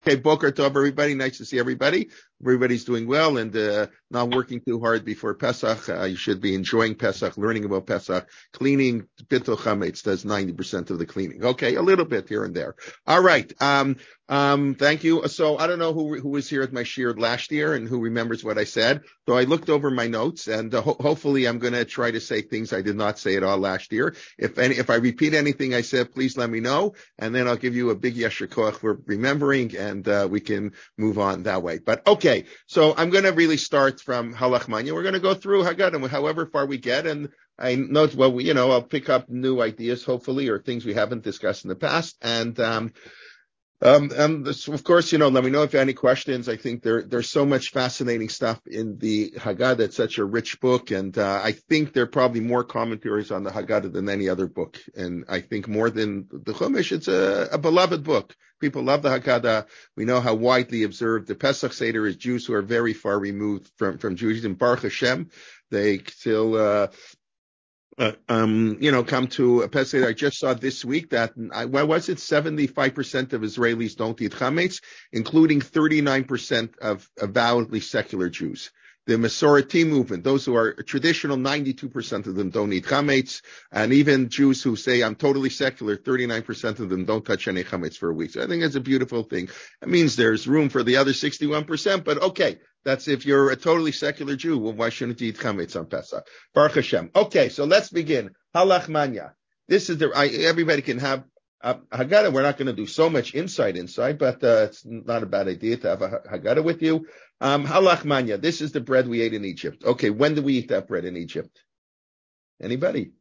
Okay, Boker Tov, everybody. Nice to see everybody. Everybody's doing well and not working too hard before Pesach. You should be enjoying Pesach, learning about Pesach. Cleaning, Bittul Chametz does 90% of the cleaning. Okay, a little bit here and there. All right. Thank you. So I don't know who was here at my shiur last year and who remembers what I said. So I looked over my notes and hopefully I'm going to try to say things I did not say at all last year. If I repeat anything I said, please let me know, and then I'll give you a big yesher koach for remembering, and we can move on that way. But okay, so I'm going to really start from Halach Manya. We're going to go through Haggadah, however far we get, and I know, I'll pick up new ideas, hopefully, or things we haven't discussed in the past, and of course, let me know if you have any questions. I think there's so much fascinating stuff in the Haggadah. It's such a rich book, and I think there are probably more commentaries on the Haggadah than any other book. And I think more than the Chumash, it's a beloved book. People love the Haggadah. We know how widely observed the Pesach Seder is. Jews who are very far removed from Judaism, Baruch Hashem, they still come to a Pesach. I just saw this week that, 75% of Israelis don't eat chametz, including 39% of avowedly secular Jews. The Masorti movement, those who are traditional, 92% of them don't eat chametz, and even Jews who say, I'm totally secular, 39% of them don't touch any chametz for a week. So I think it's a beautiful thing. It means there's room for the other 61%, but okay. That's if you're a totally secular Jew. Well, why shouldn't you eat chametz on Pesach? Baruch Hashem. Okay, so let's begin. Halach Manya. This is everybody can have Haggadah. We're not going to do so much inside, but it's not a bad idea to have a Haggadah with you. Halach Manya. This is the bread we ate in Egypt. Okay, when did we eat that bread in Egypt? Anybody?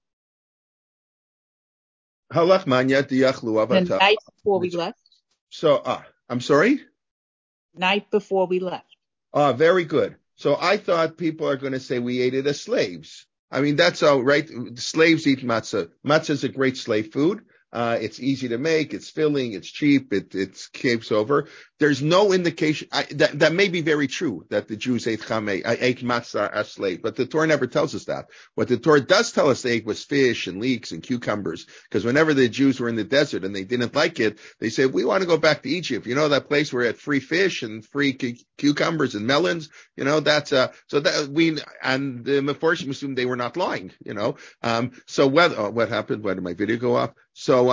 Halach Manya. The night before we left. So, I'm sorry? Night before we left. Very good. So I thought people are going to say we ate it as slaves. I mean, that's all right. Slaves eat matzah. Matzah is a great slave food. It's easy to make. It's filling. It's cheap. It keeps over. There's no indication that may be very true that the Jews ate matzah as slave, but the Torah never tells us that. What the Torah does tell us they ate was fish and leeks and cucumbers, because whenever the Jews were in the desert and they didn't like it, they said, we want to go back to Egypt. That place where we had free fish and free cucumbers and melons. That's so that and the Meforshim assumed they were not lying. So what happened? Why did my video go off?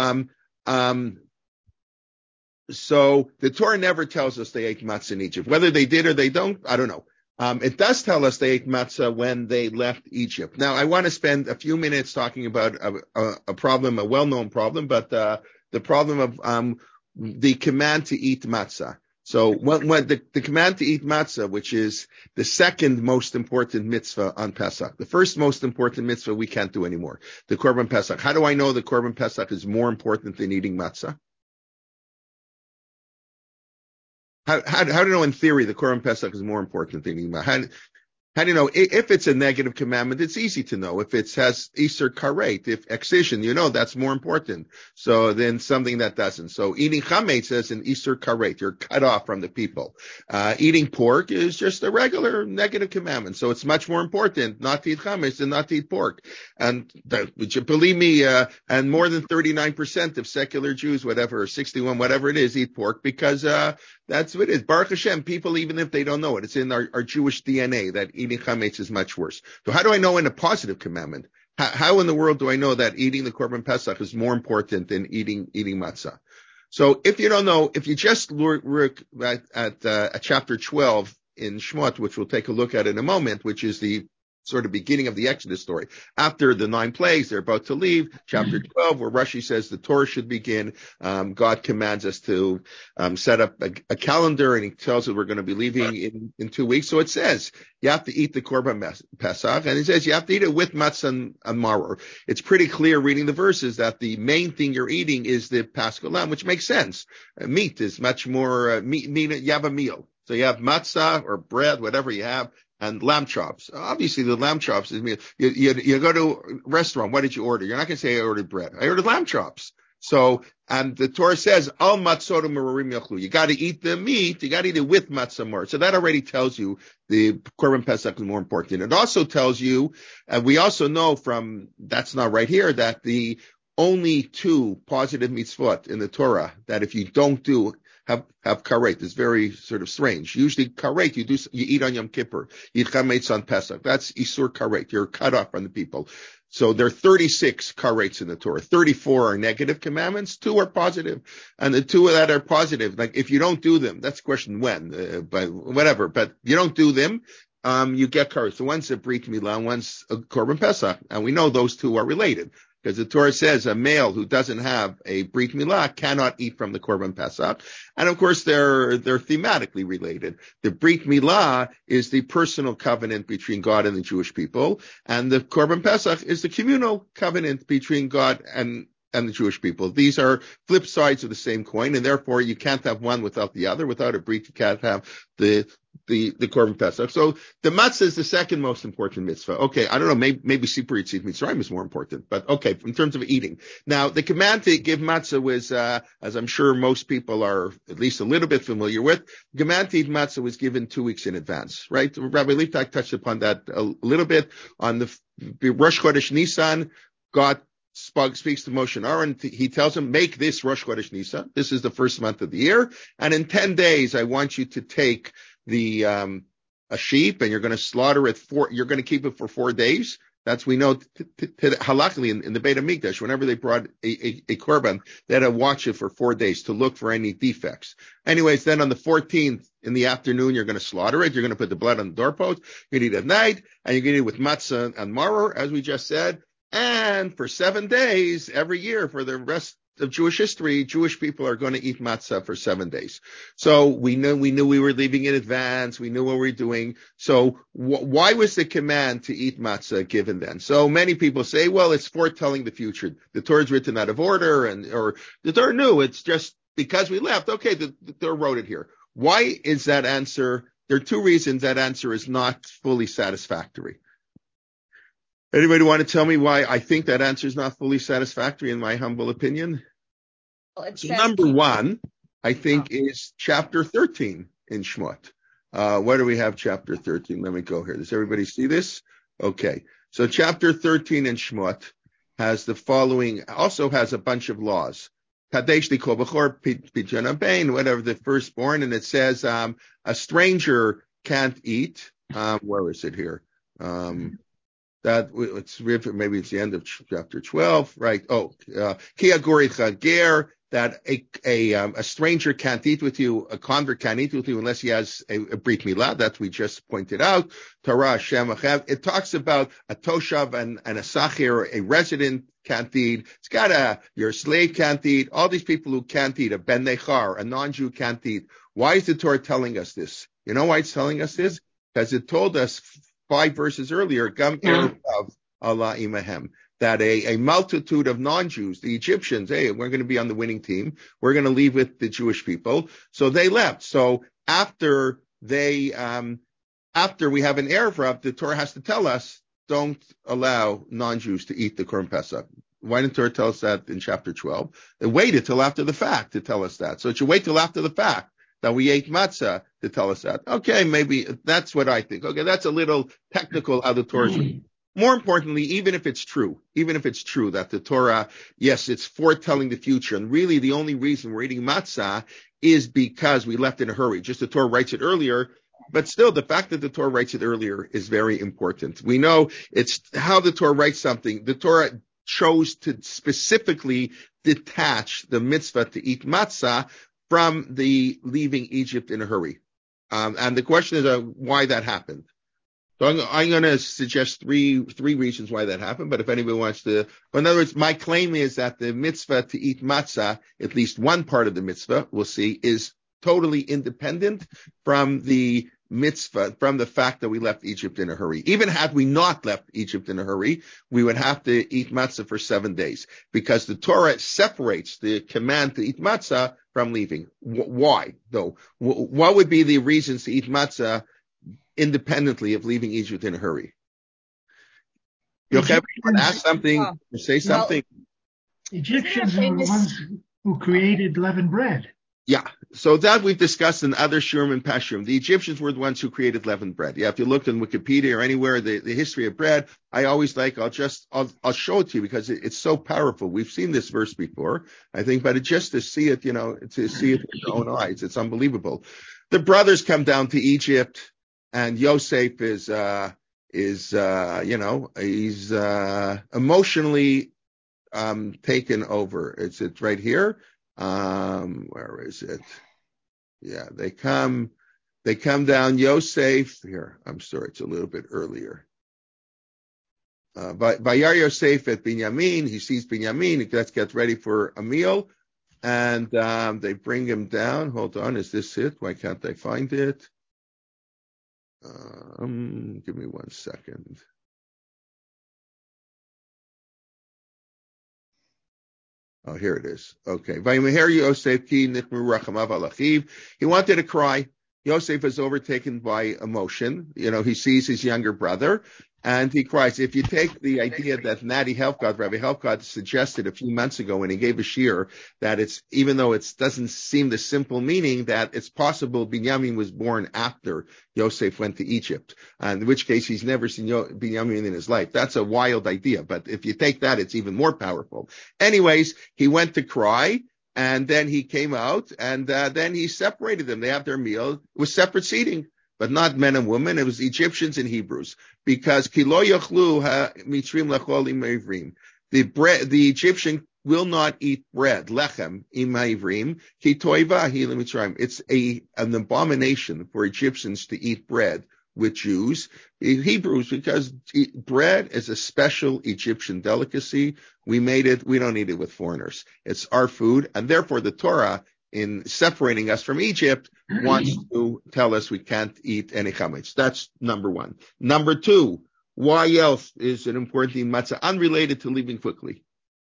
So the Torah never tells us they ate matzah in Egypt. Whether they did or they don't, I don't know. It does tell us they ate matzah when they left Egypt. Now, I want to spend a few minutes talking about a problem, a well-known problem, but the problem of the command to eat matzah. So when the command to eat matzah, which is the second most important mitzvah on Pesach, the first most important mitzvah we can't do anymore, the Korban Pesach. How do I know the Korban Pesach is more important than eating matzah? How do you know in theory the Korban Pesach is more important than eating matzah? How do you know? If it's a negative commandment, it's easy to know. If it has Iser Karet, if excision, that's more important. So then something that doesn't. So eating chametz says an Iser Karet, you're cut off from the people. Eating pork is just a regular negative commandment. So it's much more important not to eat chametz than not to eat pork. And would you believe me, and more than 39% of secular Jews, whatever, 61, whatever it is, eat pork because that's what it is. Baruch Hashem, people, even if they don't know it, it's in our Jewish DNA that eating chametz is much worse. So how do I know in a positive commandment? How in the world do I know that eating the Korban Pesach is more important than eating matzah? So if you don't know, if you just look at chapter 12 in Shemot, which we'll take a look at in a moment, which is the sort of beginning of the Exodus story. After the 9 plagues, they're about to leave. Chapter 12, where Rashi says the Torah should begin. God commands us to set up a calendar, and he tells us we're going to be leaving in 2 weeks. So it says you have to eat the Korban Pesach, and it says you have to eat it with matzah and maror. It's pretty clear reading the verses that the main thing you're eating is the Paschal lamb, which makes sense. Meat is much more meat. You have a meal. So you have matzah or bread, whatever you have, and lamb chops. Obviously, the lamb chops is meal. You go to a restaurant. What did you order? You're not going to say I ordered bread. I ordered lamb chops. So, and the Torah says, al matzorim marorim yachlu. You got to eat the meat. You got to eat it with matzah more. So that already tells you the Korban Pesach is more important. It also tells you, and we also know from, that's not right here, that the only 2 positive mitzvot in the Torah that if you don't do have karet. It's very sort of strange. Usually karet, you eat on Yom Kippur. You eat chametz on Pesach. That's isur karet. You're cut off from the people. So there are 36 karets in the Torah. 34 are negative commandments. 2 are positive. And the 2 that are positive, like if you don't do them, that's a question when, but whatever, but you don't do them, you get karet. So one's a Brit Milah, one's a Korban Pesach. And we know those 2 are related. Because the Torah says a male who doesn't have a Brit Milah cannot eat from the Korban Pesach. And of course, they're thematically related. The Brit Milah is the personal covenant between God and the Jewish people. And the Korban Pesach is the communal covenant between God and the Jewish people. These are flip sides of the same coin, and therefore you can't have one without the other. Without a Brit, you can't have the Korban Pesach. So the matzah is the second most important mitzvah. Okay, I don't know, maybe Sipur Yitzit Mitzrayim is more important, but okay, in terms of eating. Now, the command to give matzah was, as I'm sure most people are at least a little bit familiar with, the command to eat matzah was given 2 weeks in advance, right? Rabbi Litvak touched upon that a little bit. On the Rosh Chodesh Nisan, God speaks to Moshe and Aaron. He tells him, make this Rosh Chodesh Nisan. This is the first month of the year. And in 10 days, I want you to take a sheep, and you're going to slaughter it you're going to keep it for 4 days. That's, we know, halachically in the Beit HaMikdash, whenever they brought a korban, they had to watch it for 4 days to look for any defects. Anyways, then on the 14th in the afternoon, you're going to slaughter it. You're going to put the blood on the doorpost. You're going to eat at night, and you're going to eat with matzah and maror, as we just said. And for 7 days every year for the rest of Jewish history, Jewish people are going to eat matzah for 7 days. So we knew we were leaving in advance. We knew what we were doing. So why was the command to eat matzah given then? So many people say, well, it's foretelling the future. The Torah is written out of order, or the Torah knew. It's just because we left. Okay, the Torah wrote it here. Why is that answer? There are 2 reasons that answer is not fully satisfactory. Anybody want to tell me why I think that answer is not fully satisfactory, in my humble opinion? Well, number 1, I think, is chapter 13 in Shmot. Where do we have chapter 13? Let me go here. Does everybody see this? Okay. So chapter 13 in Shmot has the following, also has a bunch of laws. Kadesh likol bechor pidyon habein, whatever, the firstborn, and it says a stranger can't eat. Where is it here? That it's maybe it's the end of chapter 12, right? Ki agori chager, that a stranger can't eat with you, a convert can't eat with you unless he has a Brit Milah. That we just pointed out. Torah Hashem Achev. It talks about a toshav and a sachir, a resident can't eat. It's got your slave can't eat. All these people who can't eat, a ben nechar, a non-Jew can't eat. Why is the Torah telling us this? You know why it's telling us this? Because it told us 5 verses earlier, Gam Erev Allah Imahem, that a multitude of non-Jews, the Egyptians, hey, we're going to be on the winning team. We're going to leave with the Jewish people. So they left. So after we have an Erev Rav, the Torah has to tell us, don't allow non-Jews to eat the Korban Pesach. Why didn't the Torah tell us that in chapter 12? They waited till after the fact to tell us that. So it should wait till after the fact that we ate matzah to tell us that. Okay, maybe that's what I think. Okay, that's a little technical how the Torah is written. More importantly, even if it's true that the Torah, yes, it's foretelling the future, and really the only reason we're eating matzah is because we left in a hurry. Just the Torah writes it earlier, but still the fact that the Torah writes it earlier is very important. We know it's how the Torah writes something. The Torah chose to specifically detach the mitzvah to eat matzah from the leaving Egypt in a hurry. And the question is why that happened. So I'm going to suggest three reasons why that happened, but if anybody wants to, but in other words, my claim is that the mitzvah to eat matzah, at least one part of the mitzvah, we'll see, is totally independent from the mitzvah, from the fact that we left Egypt in a hurry. Even had we not left Egypt in a hurry, we would have to eat matzah for 7 days, because the Torah separates the command to eat matzah from leaving. Why, though? What would be the reasons to eat matzah independently of leaving Egypt in a hurry? Yochai, you want to ask something or say something? Egyptians were the ones who created leavened bread. Yeah. So that we've discussed in other Shurim and Pashurim. The Egyptians were the ones who created leavened bread. Yeah. If you look in Wikipedia or anywhere, the history of bread, I always I'll show it to you because it's so powerful. We've seen this verse before, I think, but just to see it, to see it with your own eyes, it's unbelievable. The brothers come down to Egypt and Yosef is he's emotionally taken over. It's right here. Where is it? Yeah, they come down. Yosef here. I'm sorry, it's a little bit earlier. Bayar Yosef at Binyamin. He sees Binyamin. Let's get ready for a meal, and they bring him down. Hold on, is this it? Why can't I find it? Give me 1 second. Oh, here it is. Okay. He wanted to cry. Yosef is overtaken by emotion. He sees his younger brother and he cries. If you take the idea that Rabbi Helfgott suggested a few months ago when he gave a shiur that even though it doesn't seem the simple meaning that it's possible Binyamin was born after Yosef went to Egypt, in which case he's never seen Binyamin in his life. That's a wild idea. But if you take that, it's even more powerful. Anyways, he went to cry. And then he came out, and then he separated them. They have their meal. It was separate seating, but not men and women. It was Egyptians and Hebrews, because kilo yochlu mitrim lechol imavrim. The Egyptian will not eat bread, lechem imavrim ki toiva hi lemitzrayim. It's an abomination for Egyptians to eat bread with Jews, Hebrews, because bread is a special Egyptian delicacy. We made it. We don't eat it with foreigners. It's our food. And therefore the Torah, in separating us from Egypt, wants to tell us we can't eat any chametz. That's number one. Number two, why else is it important to eat matzah? Unrelated to leaving quickly.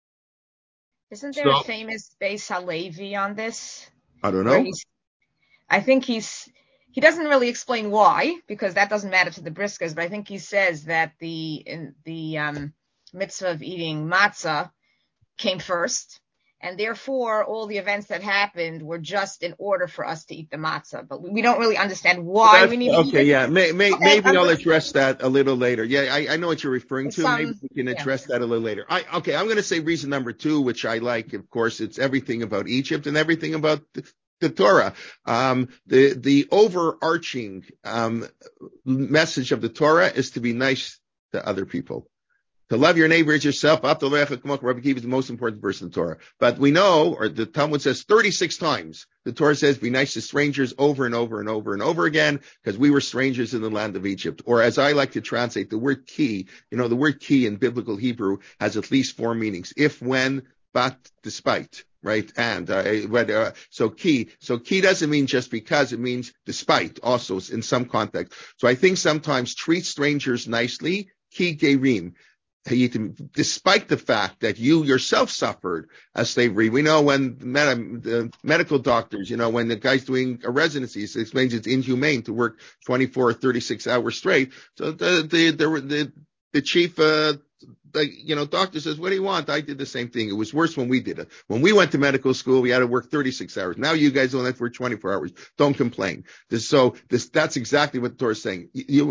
Isn't there a famous Beis Halevi on this? I don't know. I think he doesn't really explain why, because that doesn't matter to the Briskas, but I think he says that the mitzvah of eating matzah came first, and therefore all the events that happened were just in order for us to eat the matzah. But we don't really understand why we need to eat it. Okay, yeah. Maybe I'll address that a little later. Yeah, I know what you're referring to. Maybe we can address that a little later. I'm going to say reason number two, which I like. Of course, it's everything about Egypt and everything about the Torah. The overarching message of the Torah is to be nice to other people. To love your neighbor as yourself. Rabbi Akiva is the most important verse in the Torah. But we know, or the Talmud says 36 times, the Torah says be nice to strangers over and over and over and over again, because we were strangers in the land of Egypt. Or as I like to translate, the word ki, the word ki in biblical Hebrew has at least 4 meanings. If, when, but, despite. Right. And, so ki doesn't mean just because, it means despite also in some context. So I think sometimes treat strangers nicely, ki gerim. Despite the fact that you yourself suffered a slavery. We know when the medical doctors, when the guy's doing a residency, it explains it's inhumane to work 24 or 36 hours straight. So the chief, doctor says, what do you want? I did the same thing. It was worse when we did it. When we went to medical school, we had to work 36 hours. Now you guys only have to work 24 hours. Don't complain. That's exactly what the Torah is saying.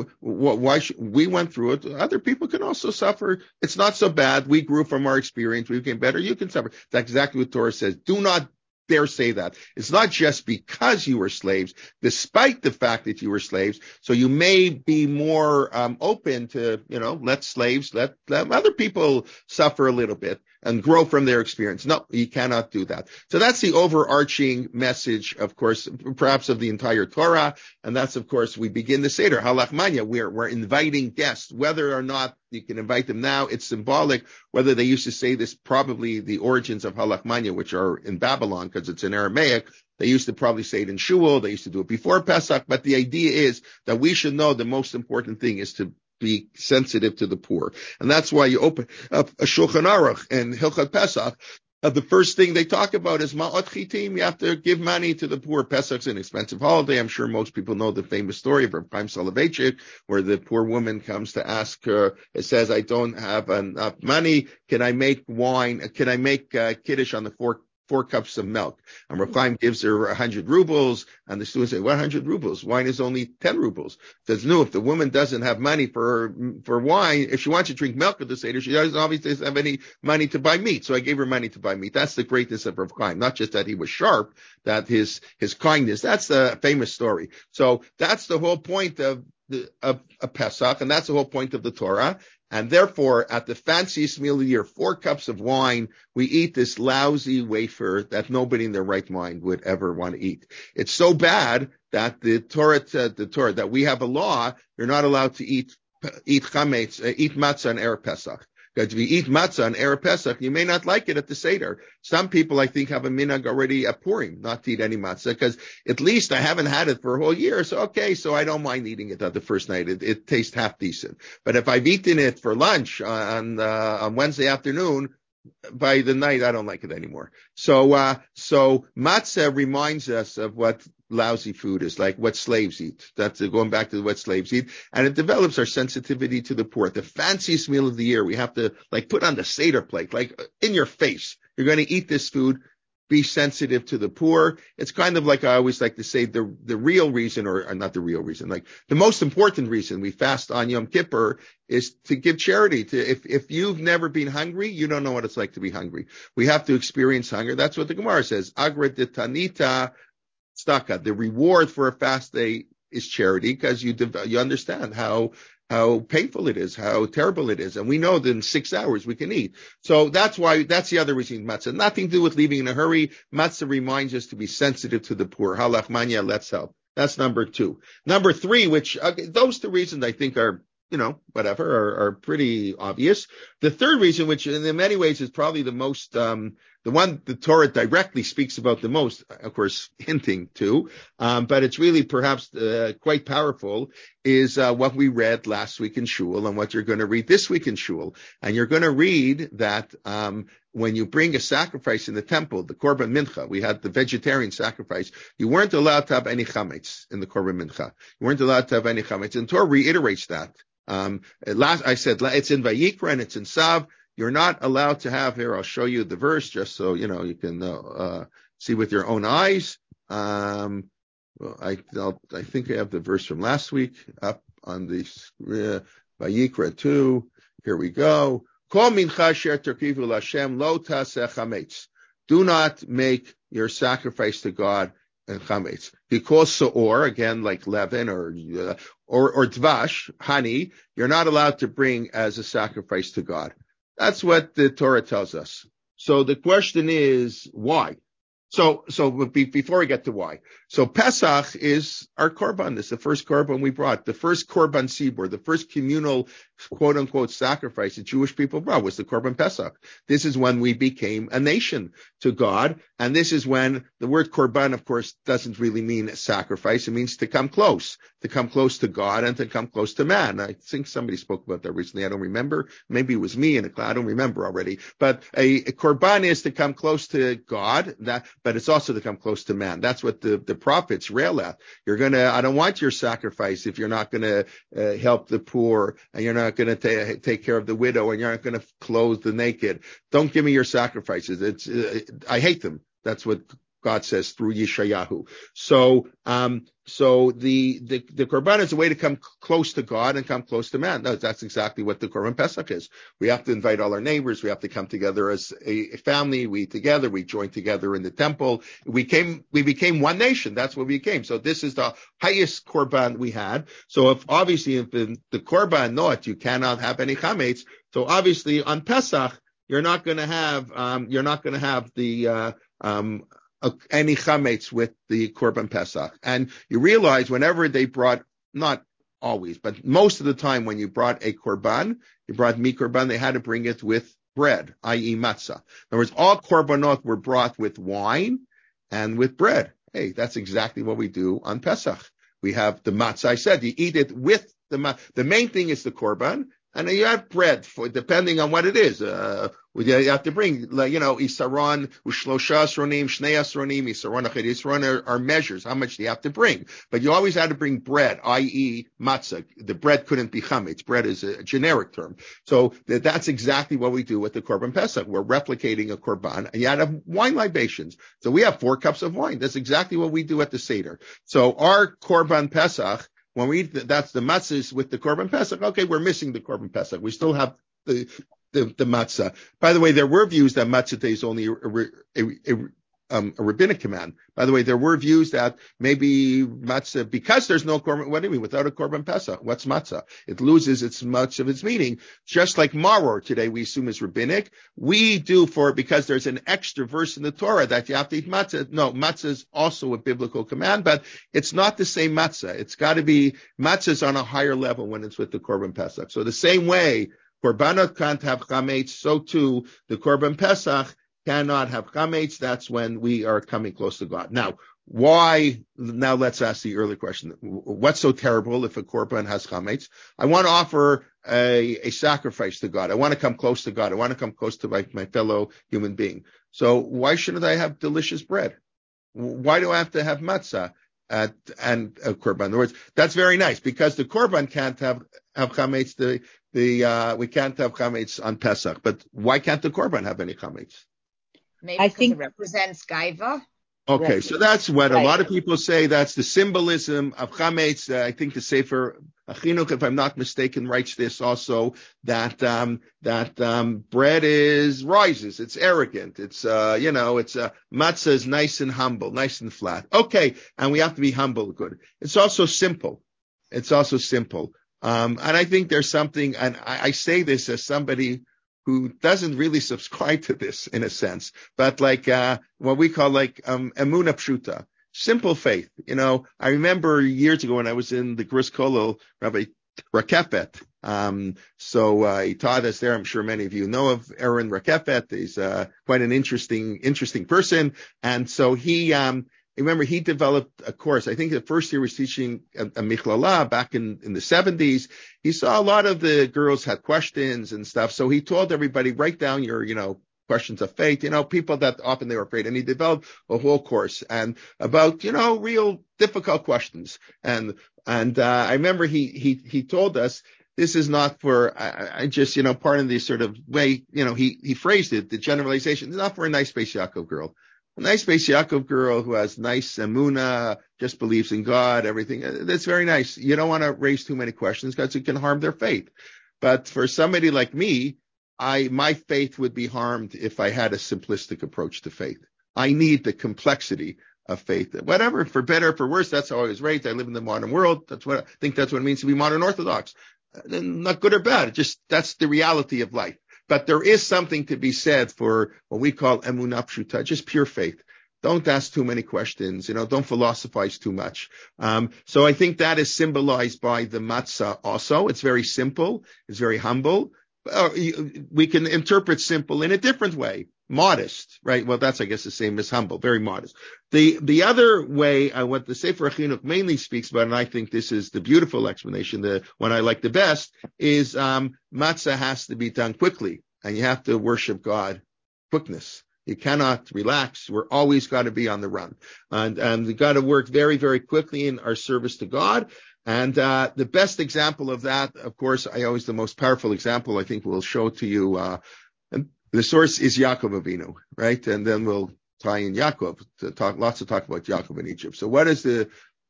We went through it. Other people can also suffer. It's not so bad. We grew from our experience. We became better. You can suffer. That's exactly what the Torah says. Do not dare say that. It's not just because you were slaves, despite the fact that you were slaves. So you may be more open to, let other people suffer a little bit and grow from their experience. No, you cannot do that. So that's the overarching message, of course, perhaps of the entire Torah. And that's, of course, we begin the Seder, Halachmanya. We're inviting guests, whether or not you can invite them now. It's symbolic. Whether they used to say this, probably the origins of Halachmanya, which are in Babylon, because it's in Aramaic. They used to probably say it in Shul. They used to do it before Pesach. But the idea is that we should know the most important thing is to be sensitive to the poor. And that's why you open up a Shulchan Aruch and Hilchot Pesach. The first thing they talk about is Ma'ot Chitim. You have to give money to the poor. Pesach's an expensive holiday. I'm sure most people know the famous story of Reb Chaim Soloveitchik, where the poor woman comes to ask her, it says, I don't have enough money. Can I make wine? Can I make Kiddush on the 4 cups of milk. And Rav Chaim gives her 100 rubles, and the students say, 100 rubles? Wine is only 10 rubles. Says, no, if the woman doesn't have money for wine, if she wants to drink milk at the Seder, she doesn't obviously have any money to buy meat. So I gave her money to buy meat. That's the greatness of Rav Chaim. Not just that he was sharp, that his kindness. That's the famous story. So that's the whole point of Pesach, and that's the whole point of the Torah. And therefore, at the fanciest meal of the year, 4 cups of wine, we eat this lousy wafer that nobody in their right mind would ever want to eat. It's so bad that the Torah that we have a law, you're not allowed to eat chametz, eat matzah on Erev Pesach. Because if you eat matzah on Erev Pesach, you may not like it at the Seder. Some people, I think, have a minhag already at Purim, not to eat any matzah, because at least I haven't had it for a whole year. So, okay, so I don't mind eating it on the first night. It tastes half decent. But if I've eaten it for lunch on Wednesday afternoon, by the night, I don't like it anymore. So matzah reminds us of what lousy food is, like what slaves eat. That's going back to what slaves eat. And it develops our sensitivity to the poor. The fanciest meal of the year, we have to put on the Seder plate, like in your face. You're going to eat this food. Be sensitive to the poor. It's kind of like I always like to say the real reason, or not the real reason, like the most important reason we fast on Yom Kippur is to give charity. If you've never been hungry, you don't know what it's like to be hungry. We have to experience hunger. That's what the Gemara says. Agra de tanita staka. The reward for a fast day is charity, because you understand how painful it is, how terrible it is. And we know that in 6 hours we can eat. So that's the other reason matzah. Nothing to do with leaving in a hurry. Matzah reminds us to be sensitive to the poor. Halachmanya, let's help. That's number 2. Number 3, which, those 2 reasons I think are, are pretty obvious. The third reason, which in many ways is probably the most, the one the Torah directly speaks about the most, of course, hinting to, but it's really perhaps quite powerful, is what we read last week in Shul and what you're going to read this week in Shul. And you're going to read that when you bring a sacrifice in the temple, the Korban Mincha, we had the vegetarian sacrifice, you weren't allowed to have any chametz in the Korban Mincha. You weren't allowed to have any chametz. And Torah reiterates that. I said it's in Vayikra and it's in Sav. You're not allowed to have here. I'll show you the verse just so you can see with your own eyes. I think I have the verse from last week up on the Vayikra 2. Here we go. Kol mincha sher terkivu l'Hashem lo taseh chametz. Do not make your sacrifice to God and chametz. Because seor, again, like leaven or dvash, honey, you're not allowed to bring as a sacrifice to God. That's what the Torah tells us. So the question is, why? So before we get to why. So Pesach is our korban. It's the first korban we brought. The first korban sibur, the first communal, quote unquote, sacrifice the Jewish people brought was the korban Pesach. This is when we became a nation to God. And this is when the word korban, of course, doesn't really mean sacrifice. It means to come close to God and to come close to man. I think somebody spoke about that recently. I don't remember. Maybe it was me in a class. I don't remember already. But a korban is to come close to God, but it's also to come close to man. That's what the prophets rail at. I don't want your sacrifice if you're not going to help the poor, and you're not going to take care of the widow, and you're not going to clothe the naked. Don't give me your sacrifices. I hate them. That's what God says through Yeshayahu. So the korban is a way to come close to God and come close to man. No, that's exactly what the Korban Pesach is. We have to invite all our neighbors. We have to come together as a family. We together. We join together in the temple. We became one nation. That's what we became. So this is the highest korban we had. So if the korban not, you cannot have any chametz. So obviously on Pesach, you're not going to have the any chametz with the Korban Pesach. And you realize whenever they brought, not always, but most of the time when you brought a korban, you brought mikorban, they had to bring it with bread, i.e. matzah. In other words, all korbanot were brought with wine and with bread. Hey, that's exactly what we do on Pesach. We have the matzah. I said you eat it with the main thing is the korban. And you have bread for, depending on what it is. You have to bring, Isaron, Ushlosha Asronim, Shnei Asronim, Isaron, Achid Isaron are measures. How much do you have to bring? But you always had to bring bread, i.e. matzah. The bread couldn't be chametz. Bread is a generic term. So that's exactly what we do with the Korban Pesach. We're replicating a Korban, and you had wine libations. So we have 4 cups of wine. That's exactly what we do at the Seder. So our Korban Pesach, when we eat, that's the matzahs with the Korban Pesach. Okay, we're missing the Korban Pesach. We still have the matzah. By the way, there were views that matzah day is only a rabbinic command. By the way, there were views that maybe matzah, because there's no korban, what do you mean? Without a korban pesach, what's matzah? It loses much of its meaning. Just like maror today, we assume is rabbinic. We do because there's an extra verse in the Torah that you have to eat matzah. No, matzah is also a biblical command, but it's not the same matzah. It's got to be, matzah is on a higher level when it's with the korban pesach. So the same way, korbanot can't have chametz, so too the korban pesach cannot have chametz. That's when we are coming close to God. Now, why? Now let's ask the early question. What's so terrible if a korban has chametz? I want to offer a sacrifice to God. I want to come close to God. I want to come close to my fellow human being. So why shouldn't I have delicious bread? Why do I have to have matzah and a korban? In other words, that's very nice because the korban can't have chametz. We can't have chametz on Pesach, but why can't the korban have any chametz? Maybe because it represents gaiva. Okay, so that's what a lot of people say. That's the symbolism of chametz. I think the Sefer Chinuch, if I'm not mistaken, writes this also, that bread rises. It's arrogant. It's matzah is nice and humble, nice and flat. Okay, and we have to be humble. Good. It's also simple. And I think there's something, and I say this as somebody who doesn't really subscribe to this in a sense, but like, what we call emunah pshuta, simple faith. I remember years ago when I was in the Gris Kollel, Rabbi Rakefet. He taught us there. I'm sure many of you know of Aaron Rakefet. He's, quite an interesting person. And so remember, he developed a course. I think the first year was teaching a Michlala back in the 70s. He saw a lot of the girls had questions and stuff. So he told everybody, write down your, questions of faith, people that often they were afraid. And he developed a whole course and about, real difficult questions. And I remember he told us, this is not for, I just, part of the sort of way, he phrased it, the generalization. It's not for a nice Beis Yaakov girl. A nice Beis Yaakov girl who has nice emunah, just believes in God, everything. That's very nice. You don't want to raise too many questions because it can harm their faith. But for somebody like me, my faith would be harmed if I had a simplistic approach to faith. I need the complexity of faith. Whatever, for better or for worse, that's how I was raised. I live in the modern world. That's what it means to be modern Orthodox. Not good or bad. That's the reality of life. But there is something to be said for what we call emunah pshuta, just pure faith. Don't ask too many questions, don't philosophize too much. So I think that is symbolized by the matzah also. It's very simple. It's very humble. We can interpret simple in a different way. Modest, right? Well, that's, I guess, the same as humble, very modest. The other way, what the Sefer Chinuch mainly speaks about, and I think this is the beautiful explanation, the one I like the best, is matzah has to be done quickly, and you have to worship God quickness. You cannot relax. We're always got to be on the run, and we got to work very, very quickly in our service to God. And the best example of that, of course, the most powerful example I think we'll show to you. And the source is Yaakov Avinu, right? And then we'll tie in Yaakov to talk about Yaakov in Egypt. So what does the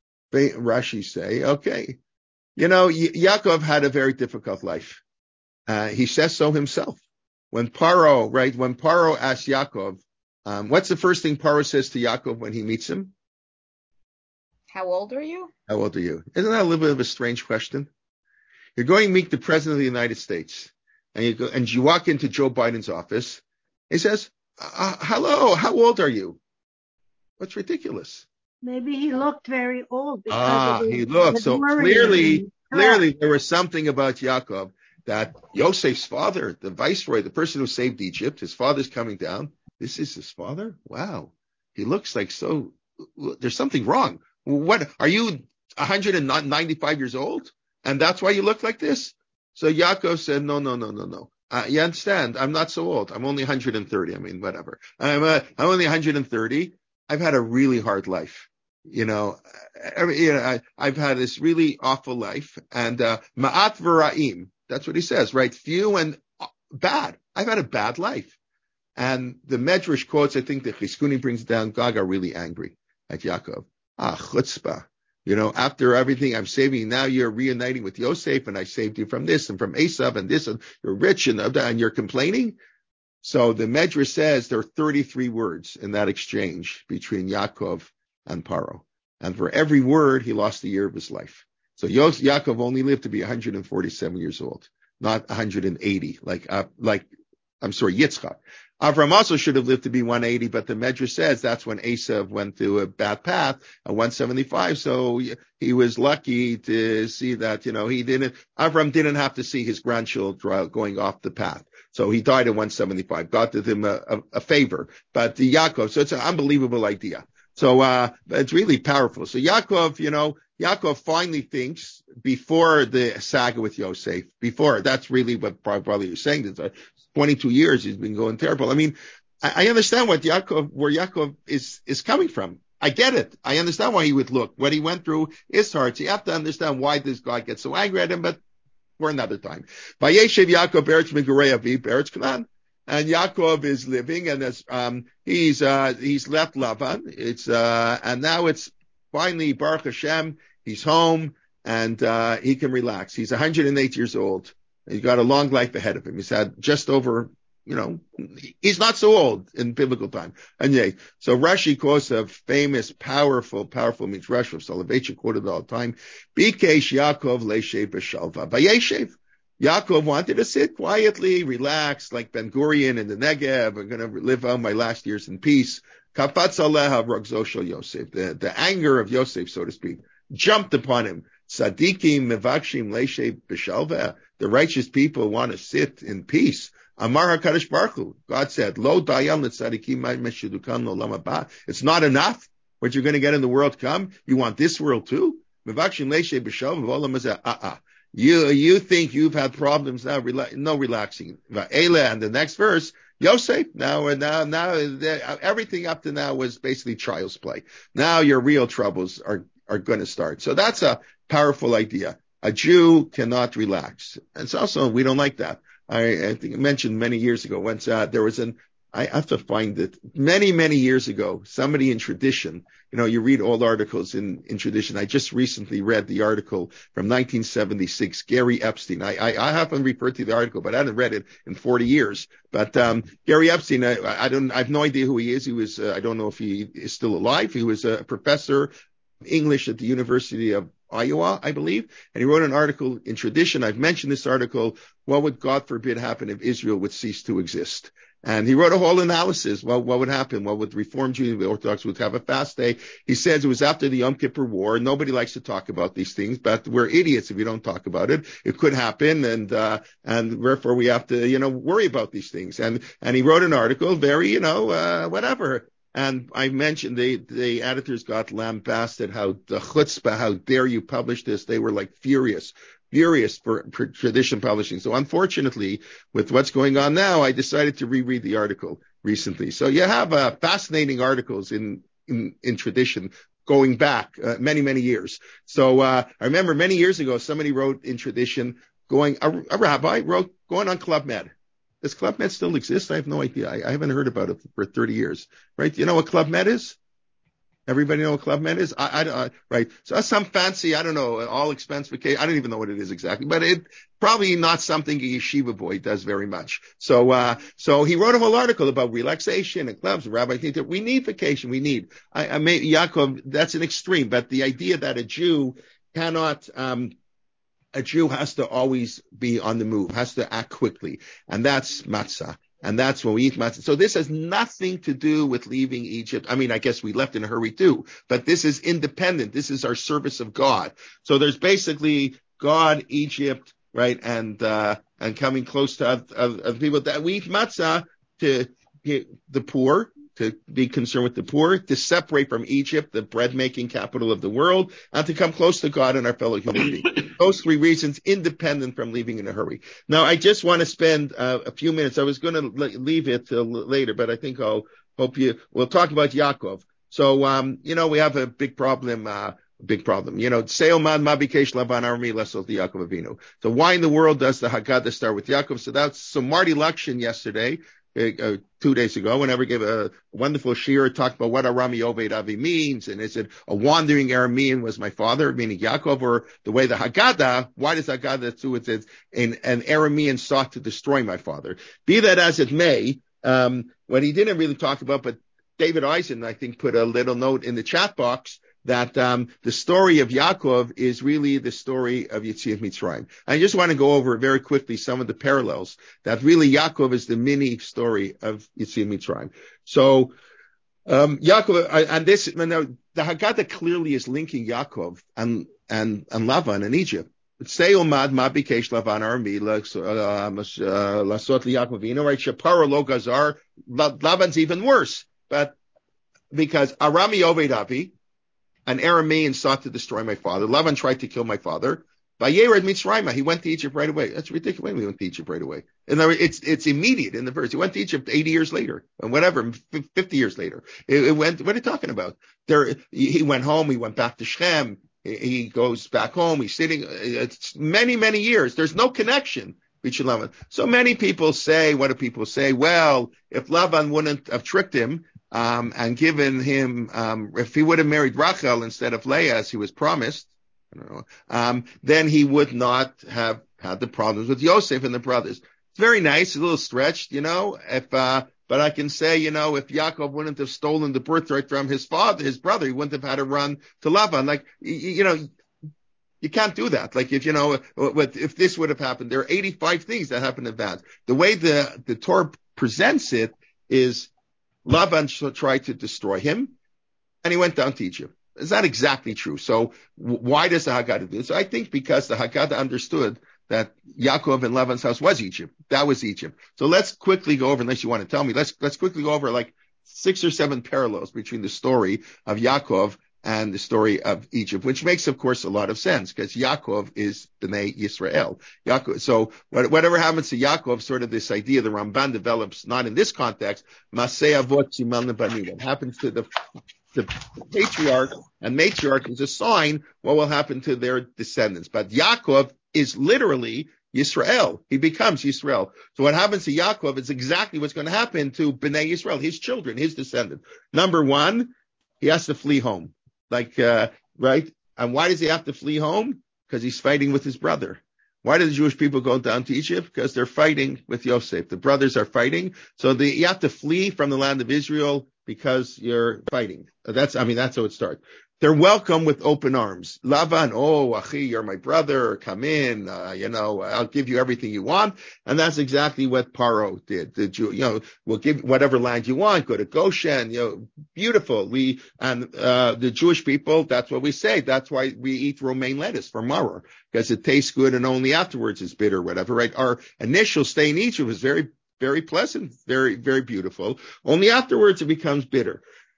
Rashi say? Okay. Yaakov had a very difficult life. He says so himself. When Paro asked Yaakov, what's the first thing Paro says to Yaakov when he meets him? How old are you? How old are you? Isn't that a little bit of a strange question? You're going to meet the President of the United States. And you walk into Joe Biden's office. He says, hello, how old are you? That's ridiculous. Maybe he looked very old. He looked. So clearly there was something about Yaakov that Yosef's father, the viceroy, the person who saved Egypt, his father's coming down. This is his father? Wow. He looks like there's something wrong. What, are you 195 years old? And that's why you look like this? So Yaakov said, no. You understand? I'm not so old. I'm only 130. I mean, whatever. I'm only 130. I've had a really hard life. I've had this really awful life, and ma'at v'ra'im. That's what he says, right? Few and bad. I've had a bad life. And the Medrash quotes, I think the Chizkuni brings down, God got really angry at Yaakov. Chutzpah. After everything I'm saving, now you're reuniting with Yosef, and I saved you from this and from Esav and this, and you're rich and you're complaining. So the Medrash says there are 33 words in that exchange between Yaakov and Paro. And for every word, he lost a year of his life. So Yaakov only lived to be 147 years old, not 180, Yitzchak. Avram also should have lived to be 180, but the Medrash says that's when Esav went through a bad path at 175. So he was lucky to see that, Avram didn't have to see his grandchildren going off the path. So he died at 175. God did him a favor. But Yaakov, so it's an unbelievable idea. So, it's really powerful. So Yaakov finally thinks before the saga with Yosef, that's really what probably you're saying. It's 22 years he's been going terrible. I mean, I understand where Yaakov is coming from. I get it. I understand why he would look. What he went through is hard. So you have to understand why this guy gets so angry at him, but for another time. Vayeshev Yaakov Eretz Migurei Aviv Eretz Canaan. And Yaakov is living, and he's left Lavan. And now it's finally Baruch Hashem. He's home, and he can relax. He's 108 years old. He's got a long life ahead of him. He's had just over, he's not so old in biblical time. And so Rashi quotes a famous, powerful means Rashi of Soloveitchik quoted all the time. Bikesh Yaakov leishev b'shalva. Vayeshev. Yaakov wanted to sit quietly, relax, like Ben Gurion in the Negev. I'm going to live out my last years in peace. Kapatz aleha ragzo shel Yosef. The anger of Yosef, so to speak, jumped upon him. Sadikim mevakshim leishev b'shalva. The righteous people want to sit in peace. Amar HaKadosh Baruch Hu. God said, Lo dayan l'tzadikim meshudukan l'olam haba. It's not enough what you're going to get in the world to come. You want this world too? Mevakshim leishev b'shalva v'olam hazeh. You think you've had problems now? No relaxing. And the next verse, Yosef. Now, everything up to now was basically child's play. Now your real troubles are going to start. So that's a powerful idea. A Jew cannot relax, and it's also we don't like that. I think I mentioned many years ago once there was I have to find it. Many years ago, somebody in tradition, you read old articles in tradition. I just recently read the article from 1976, Gary Epstein. I haven't referred to the article, but I haven't read it in 40 years. But Gary Epstein, I have no idea who he is. He was, I don't know if he is still alive. He was a professor of English at the University of Iowa, I believe. And he wrote an article in tradition. I've mentioned this article. What would, God forbid, happen if Israel would cease to exist? And he wrote a whole analysis. What would happen? What would Reformed Jews, the Orthodox would have a fast day? He says it was after the Yom Kippur War. Nobody likes to talk about these things, but we're idiots if we don't talk about it. It could happen, and therefore we have to, worry about these things. And he wrote an article, very, whatever. And I mentioned the editors got lambasted, how the chutzpah, how dare you publish this? They were like furious for tradition publishing. So unfortunately, with what's going on now, I decided to reread the article recently. So you have fascinating articles in tradition going back many years. So I remember many years ago, somebody wrote in tradition a rabbi wrote going on Club Med. Does Club Med still exist? I have no idea. I haven't heard about it for 30 years, right? You know what Club Med is? Everybody know what Club Med is? Right. So that's some fancy, I don't know, all expense vacation. I don't even know what it is exactly, but it probably not something a yeshiva boy does very much. So he wrote a whole article about relaxation and clubs. And Rabbi think that we need vacation. We need, Yaakov, that's an extreme, but the idea that a Jew cannot, a Jew has to always be on the move, has to act quickly. And that's matzah. And that's when we eat matzah. So this has nothing to do with leaving Egypt. I mean, I guess we left in a hurry too, but this is independent. This is our service of God. So there's basically God, Egypt, right? And coming close to other people that we eat matzah to the poor, to be concerned with the poor, to separate from Egypt, the bread-making capital of the world, and to come close to God and our fellow human beings. Those three reasons, independent from leaving in a hurry. Now, I just want to spend a few minutes. I was going to leave it till later, but I think we'll talk about Yaakov. So, we have a big problem. Seoman Mabikesh Lavan Armi Lesot Yaakov Avinu. So why in the world does the Haggadah start with Yaakov? So Marty Lakshin yesterday, 2 days ago, whenever gave a wonderful shiur, talked about what Arami Oved Avi means, and is it a wandering Aramean was my father, meaning Yaakov, or the way the Haggadah, why does Haggadah do it? An Aramean sought to destroy my father. Be that as it may, what he didn't really talk about, but David Eisen, I think, put a little note in the chat box that the story of Yaakov is really the story of Yetziat Mitzrayim. I just want to go over very quickly some of the parallels that really Yaakov is the mini story of Yetziat Mitzrayim. So Yaakov, and the Haggadah clearly is linking Yaakov and Lavan in Egypt. Say Omad Mabikesh Lavan Armi Lasot Yaakov Avinu, right? Shapara Lo Gazar. Lavan's even worse, but because Arami Oved Avi, an Aramean sought to destroy my father. Lavan tried to kill my father. Vayered Mitzrayim, he went to Egypt right away. That's ridiculous. He went to Egypt right away. And it's immediate in the verse. He went to Egypt 80 years later, and whatever, 50 years later. What are you talking about? He went home. He went back to Shechem. He goes back home. He's sitting. It's many, many years. There's no connection between Lavan. So many people say, what do people say? Well, if Lavan wouldn't have tricked him, and given him, if he would have married Rachel instead of Leah as he was promised, then he would not have had the problems with Yosef and the brothers. It's very nice, a little stretched, but I can say, if Yaakov wouldn't have stolen the birthright from his brother, he wouldn't have had to run to Lavan. Like, you can't do that. Like, if this would have happened, there are 85 things that happen in that. The way the Torah presents it is, Lavan tried to destroy him, and he went down to Egypt. Is that exactly true? So why does the Haggadah do this? So I think because the Haggadah understood that Yaakov and Lavan's house was Egypt. That was Egypt. So let's quickly go over, unless you want to tell me, let's quickly go over like 6 or 7 parallels between the story of Yaakov and the story of Egypt, which makes, of course, a lot of sense because Yaakov is Bnei Yisrael. Yaakov, so whatever happens to Yaakov, sort of this idea the Ramban develops, not in this context, Masei Avot Siman Lebanim. What happens to the patriarch and matriarch is a sign what will happen to their descendants. But Yaakov is literally Yisrael. He becomes Yisrael. So what happens to Yaakov is exactly what's going to happen to Bnei Yisrael, his children, his descendants. Number one, he has to flee home. Right? And why does he have to flee home? Because he's fighting with his brother. Why do the Jewish people go down to Egypt? Because they're fighting with Yosef. The brothers are fighting. So you have to flee from the land of Israel because you're fighting. That's how it starts. They're welcome with open arms. Lavan, oh, Achi, you're my brother. Come in. I'll give you everything you want. And that's exactly what Paro did. We'll give whatever land you want. Go to Goshen. Beautiful. The Jewish people, that's what we say. That's why we eat romaine lettuce for maror, because it tastes good and only afterwards is bitter, whatever, right? Our initial stay in Egypt was very, very pleasant, very, very beautiful. Only afterwards it becomes bitter.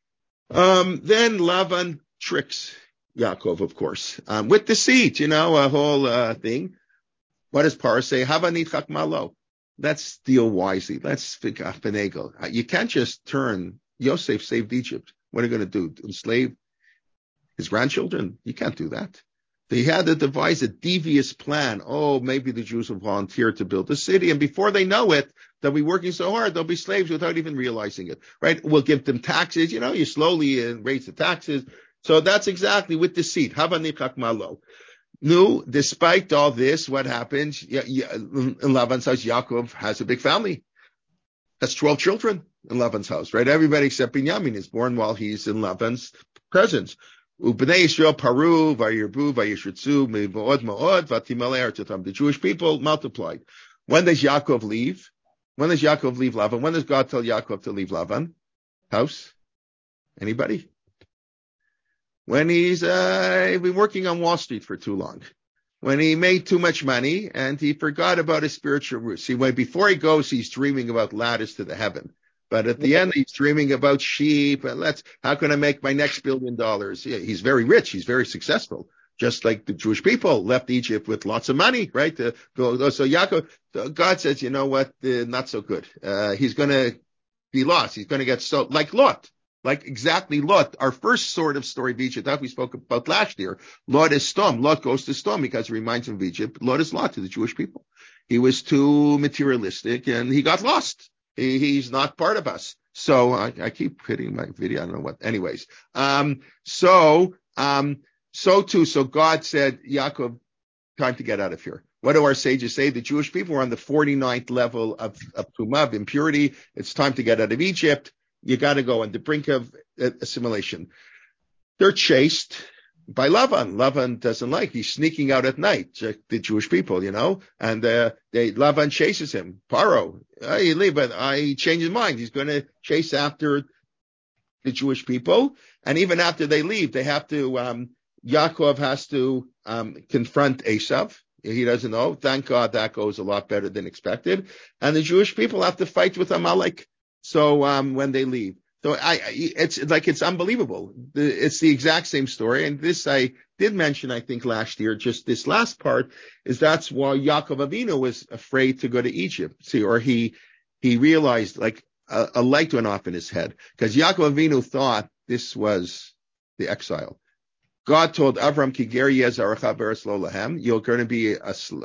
Then Lavan tricks Yaakov, of course, with deceit, a whole thing. What does Parah say? Havanit chakmalo. Let's deal wisely. Let's finagle. You can't just turn. Yosef saved Egypt. What are you going to do? Enslave his grandchildren? You can't do that. They had to devise a devious plan. Oh, maybe the Jews will volunteer to build a city, and before they know it, they'll be working so hard, they'll be slaves without even realizing it, right? We'll give them taxes. You slowly raise the taxes. So that's exactly with deceit. Havanichak malo. No, despite all this, what happens? In Lavan's house, Yaakov has a big family. That's 12 children in Lavan's house, right? Everybody except Binyamin is born while he's in Lavan's presence. Ubnei Yisrael paru, vayirbu, vayishritzu, me'od ma'od, vatimale artatam. The Jewish people multiplied. When does Yaakov leave? When does Yaakov leave Lavan? When does God tell Yaakov to leave Lavan? House? Anybody? When he's been working on Wall Street for too long. When he made too much money and he forgot about his spiritual roots. See, before he goes, he's dreaming about ladders to the heaven. But at the end, he's dreaming about sheep and how can I make my next $1 billion? Yeah, he's very rich. He's very successful. Just like the Jewish people left Egypt with lots of money, right? So Yaakov, God says, you know what? Not so good. He's going to be lost. He's going to get so, like Lot. Like exactly Lot, our first sort of story of Egypt that we spoke about last year. Lot is Stom. Lot goes to Stom because it reminds him of Egypt. Lot is Lot to the Jewish people. He was too materialistic and he got lost. He's not part of us. So I keep hitting my video. I don't know what. Anyways, so too. So God said, Yaakov, time to get out of here. What do our sages say? The Jewish people were on the 49th level of tumah, of impurity. It's time to get out of Egypt. You got to go on the brink of assimilation. They're chased by Lavan. Lavan doesn't like. He's sneaking out at night, the Jewish people, and Lavan chases him. Paro, you leave, but he changed his mind. He's going to chase after the Jewish people. And even after they leave, they have to, Yaakov has to confront Esav. He doesn't know. Thank God that goes a lot better than expected. And the Jewish people have to fight with Amalek. So when they leave, so it's unbelievable. It's the exact same story. And this I did mention, I think last year. Just this last part is that's why Yaakov Avinu was afraid to go to Egypt. See, or he realized like a light went off in his head because Yaakov Avinu thought this was the exile. God told Avram, you're going to be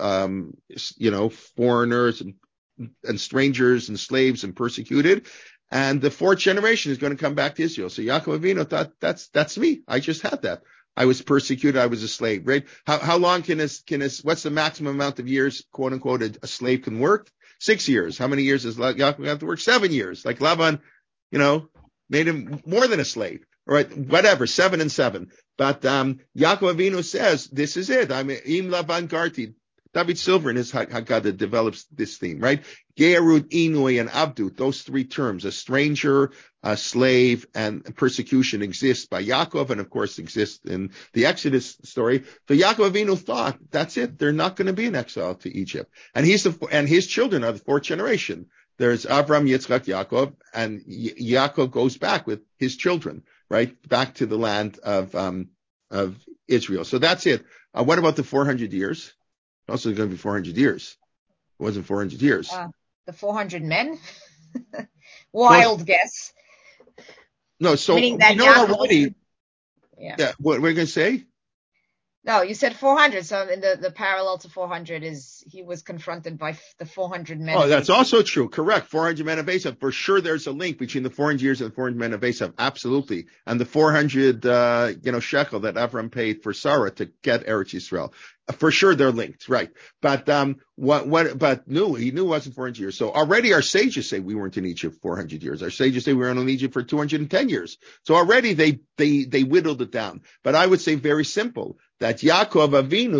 foreigners and strangers and slaves and persecuted. And the fourth generation is going to come back to Israel. So Yaakov Avinu thought, that's me. I just had that. I was persecuted. I was a slave, right? How long what's the maximum amount of years, quote unquote, a slave can work? 6 years. How many years does Yaakov have to work? 7 years. Like Laban, made him more than a slave. All right, whatever, 7 and 7. But Yaakov Avinu says, this is it. I'm Im Laban Garti. David Silver in his Haggadah develops this theme, right? Gerut, Inui, and Abdut, those three terms, a stranger, a slave, and persecution exists by Yaakov, and of course exists in the Exodus story. So Yaakov Avinu thought, that's it. They're not going to be in exile to Egypt. And his children are the fourth generation. There's Avram, Yitzchak, Yaakov, and Yaakov goes back with his children, right? Back to the land of Israel. So that's it. What about the 400 years? Also going to be 400 years. It wasn't 400 years. The 400 men? Wild guess. No, so we know already. Yeah. What we're going to say? No, you said 400. So in the parallel to 400 is he was confronted by the 400 men. Oh, that's also true. Correct. 400 men of Esav. For sure, there's a link between the 400 years and the 400 men of Esav. Absolutely. And the 400, shekel that Avram paid for Sarah to get Eretz Yisrael. For sure, they're linked. Right. But, he knew it wasn't 400 years. So already our sages say we weren't in Egypt 400 years. Our sages say we were in Egypt for 210 years. So already they whittled it down. But I would say very simple that Yaakov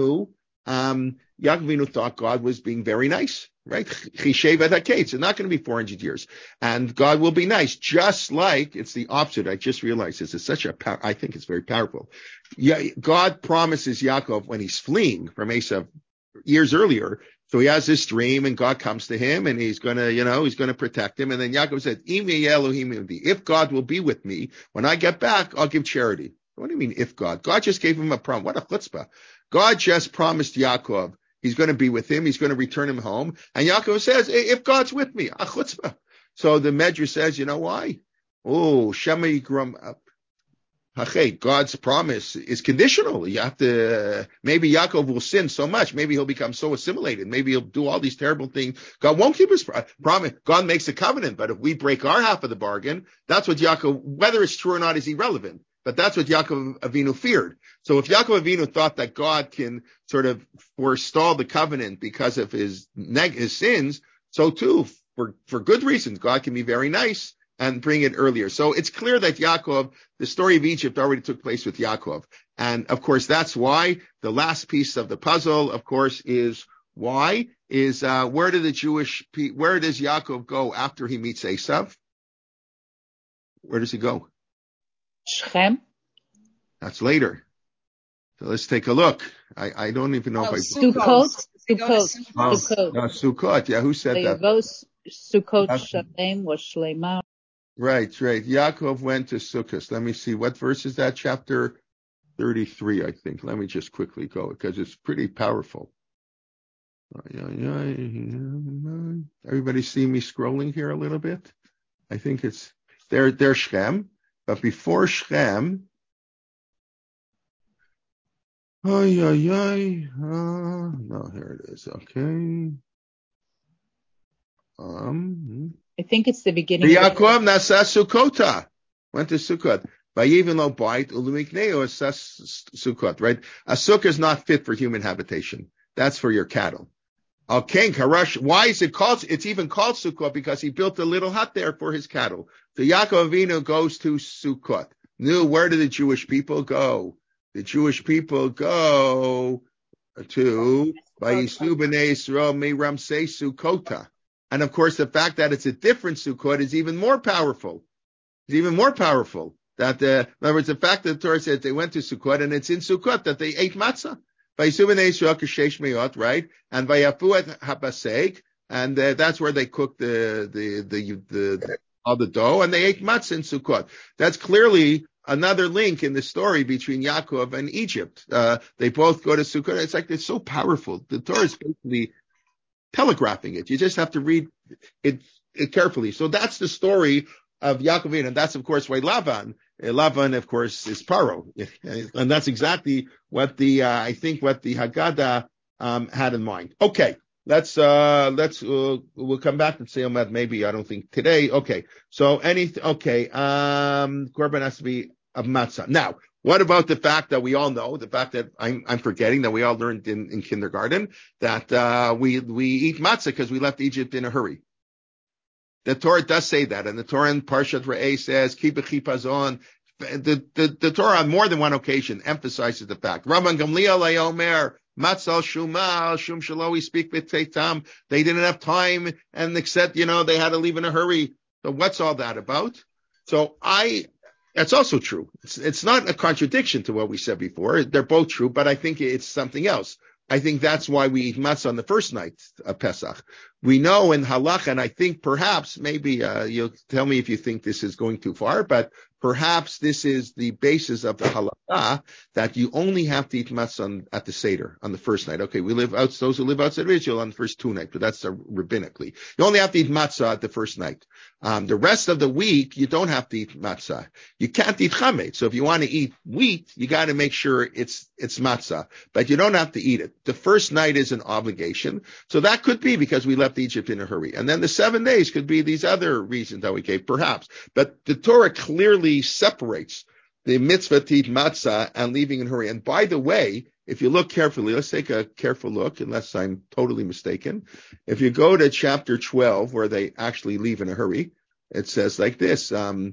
Avinu thought God was being very nice, right? Chishev et haketz. It's not going to be 400 years. And God will be nice, just like it's the opposite. I just realized this is I think it's very powerful. Yeah, God promises Yaakov when he's fleeing from Esav years earlier. So he has this dream and God comes to him and he's going to protect him. And then Yaakov said, if God will be with me, when I get back, I'll give charity. What do you mean, if God? God just gave him a promise. What a chutzpah. God just promised Yaakov he's going to be with him. He's going to return him home. And Yaakov says, if God's with me, a chutzpah. So the Medrash says, you know why? Oh, Shema Yigrom. God's promise is conditional. You have to, maybe Yaakov will sin so much. Maybe he'll become so assimilated. Maybe he'll do all these terrible things. God won't keep his promise. God makes a covenant, but if we break our half of the bargain, that's what Yaakov, whether it's true or not is irrelevant. But that's what Yaakov Avinu feared. So if Yaakov Avinu thought that God can sort of forestall the covenant because of his sins, so too, for good reasons, God can be very nice and bring it earlier. So it's clear that Yaakov, the story of Egypt already took place with Yaakov. And of course, that's why the last piece of the puzzle, of course, is where does Yaakov go after he meets Esav? Where does he go? Shechem. That's later. So let's take a look. I don't even know if I... Sukkot. Sukkot. Yeah, who said that? Sukkot Shalem was Shlema. Right. Yaakov went to Sukkot. Let me see. What verse is that? Chapter 33, I think. Let me just quickly go because it's pretty powerful. Everybody see me scrolling here a little bit? I think it's there's Shechem. But before Shechem, no, here it is. Okay. I think it's the beginning. Yaakov nasa Sukkota. Went to Sukkot. Vayiven lo bait ulumikneo asas Sukkot. Right? A sukkah is not fit for human habitation. That's for your cattle. Okay, Karash. Why is it called? It's even called Sukkot because he built a little hut there for his cattle. So Yaakov Avinu goes to Sukkot. Where do the Jewish people go? The Jewish people go to Vayisu b'nei Yisrael miramsei Sukkota. And of course, the fact that it's a different Sukkot is even more powerful. It's even more powerful. That, in other words, the fact that the Torah says they went to Sukkot and it's in Sukkot that they ate matzah. Vayisu b'nei Yisrael k'sheish me'ot, right? And vayafu et hapasek, and that's where they cooked all the dough, and they ate matzah in Sukkot. That's clearly another link in the story between Yaakov and Egypt. They both go to Sukkot. It's like it's so powerful. The Torah is basically telegraphing it. You just have to read it carefully. So that's the story of Yaakov, and that's of course why Lavan, of course, is Paro, and that's exactly what I think what the Haggadah had in mind. Okay, we'll come back to Seomet maybe. I don't think today. Okay, so Korban has to be of matzah. Now, what about the fact that we all know, the fact that I'm forgetting that we all learned in kindergarten that we eat matzah because we left Egypt in a hurry. The Torah does say that, and the Torah in Parshat Re'eh says, "Keep a chipazon." The Torah on more than one occasion emphasizes the fact. Rabban Gamliel Omer Matzal Shumal Shum Shaloi speak b'teitam. They didn't have time, and except they had to leave in a hurry. So what's all that about? So that's also true. It's not a contradiction to what we said before. They're both true, but I think it's something else. I think that's why we eat matzah on the first night of Pesach. We know in Halach, and I think perhaps, maybe you'll tell me if you think this is going too far, but perhaps this is the basis of the halakha that you only have to eat matzah at the Seder on the first night. Okay, those who live outside of Israel on the first 2 nights, but that's rabbinically. You only have to eat matzah at the first night. The rest of the week, you don't have to eat matzah. You can't eat chametz. So if you want to eat wheat, you got to make sure it's matzah, but you don't have to eat it. The first night is an obligation. So that could be because we left Egypt in a hurry. And then the 7 days could be these other reasons that we gave, perhaps. But the Torah clearly separates the mitzvah to eat matzah and leaving in a hurry. And by the way, if you look carefully, let's take a careful look, unless I'm totally mistaken. If you go to chapter 12, where they actually leave in a hurry, it says like this, Vayisu,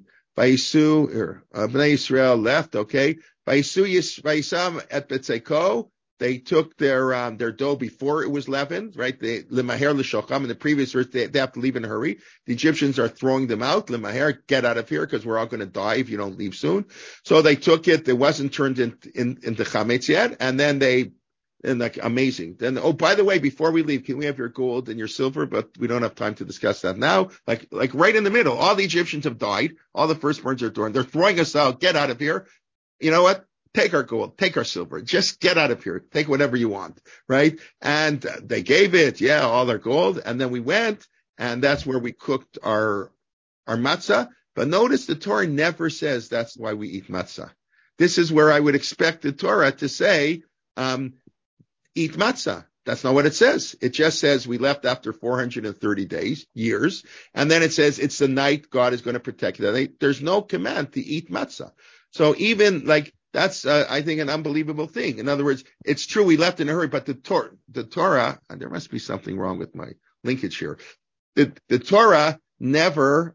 Bnei Yisrael left, okay? Vayisam et betzeko. They took their dough before it was leavened, right? Limaher l'shocham. In the previous verse, they have to leave in a hurry. The Egyptians are throwing them out. Limaher, get out of here because we're all going to die if you don't leave soon. So they took it. It wasn't turned into chametz yet, and then amazing. Then, by the way, before we leave, can we have your gold and your silver? But we don't have time to discuss that now. Like right in the middle, all the Egyptians have died. All the firstborns are torn. They're throwing us out. Get out of here. You know what? Take our gold, take our silver, just get out of here, take whatever you want, right? And they gave it, all their gold, and then we went, and that's where we cooked our matzah. But notice the Torah never says that's why we eat matzah. This is where I would expect the Torah to say, eat matzah. That's not what it says. It just says we left after 430 years, and then it says it's the night God is going to protect you. There's no command to eat matzah. So even that's, I think, an unbelievable thing. In other words, it's true we left in a hurry, but the Torah, and there must be something wrong with my linkage here. The Torah never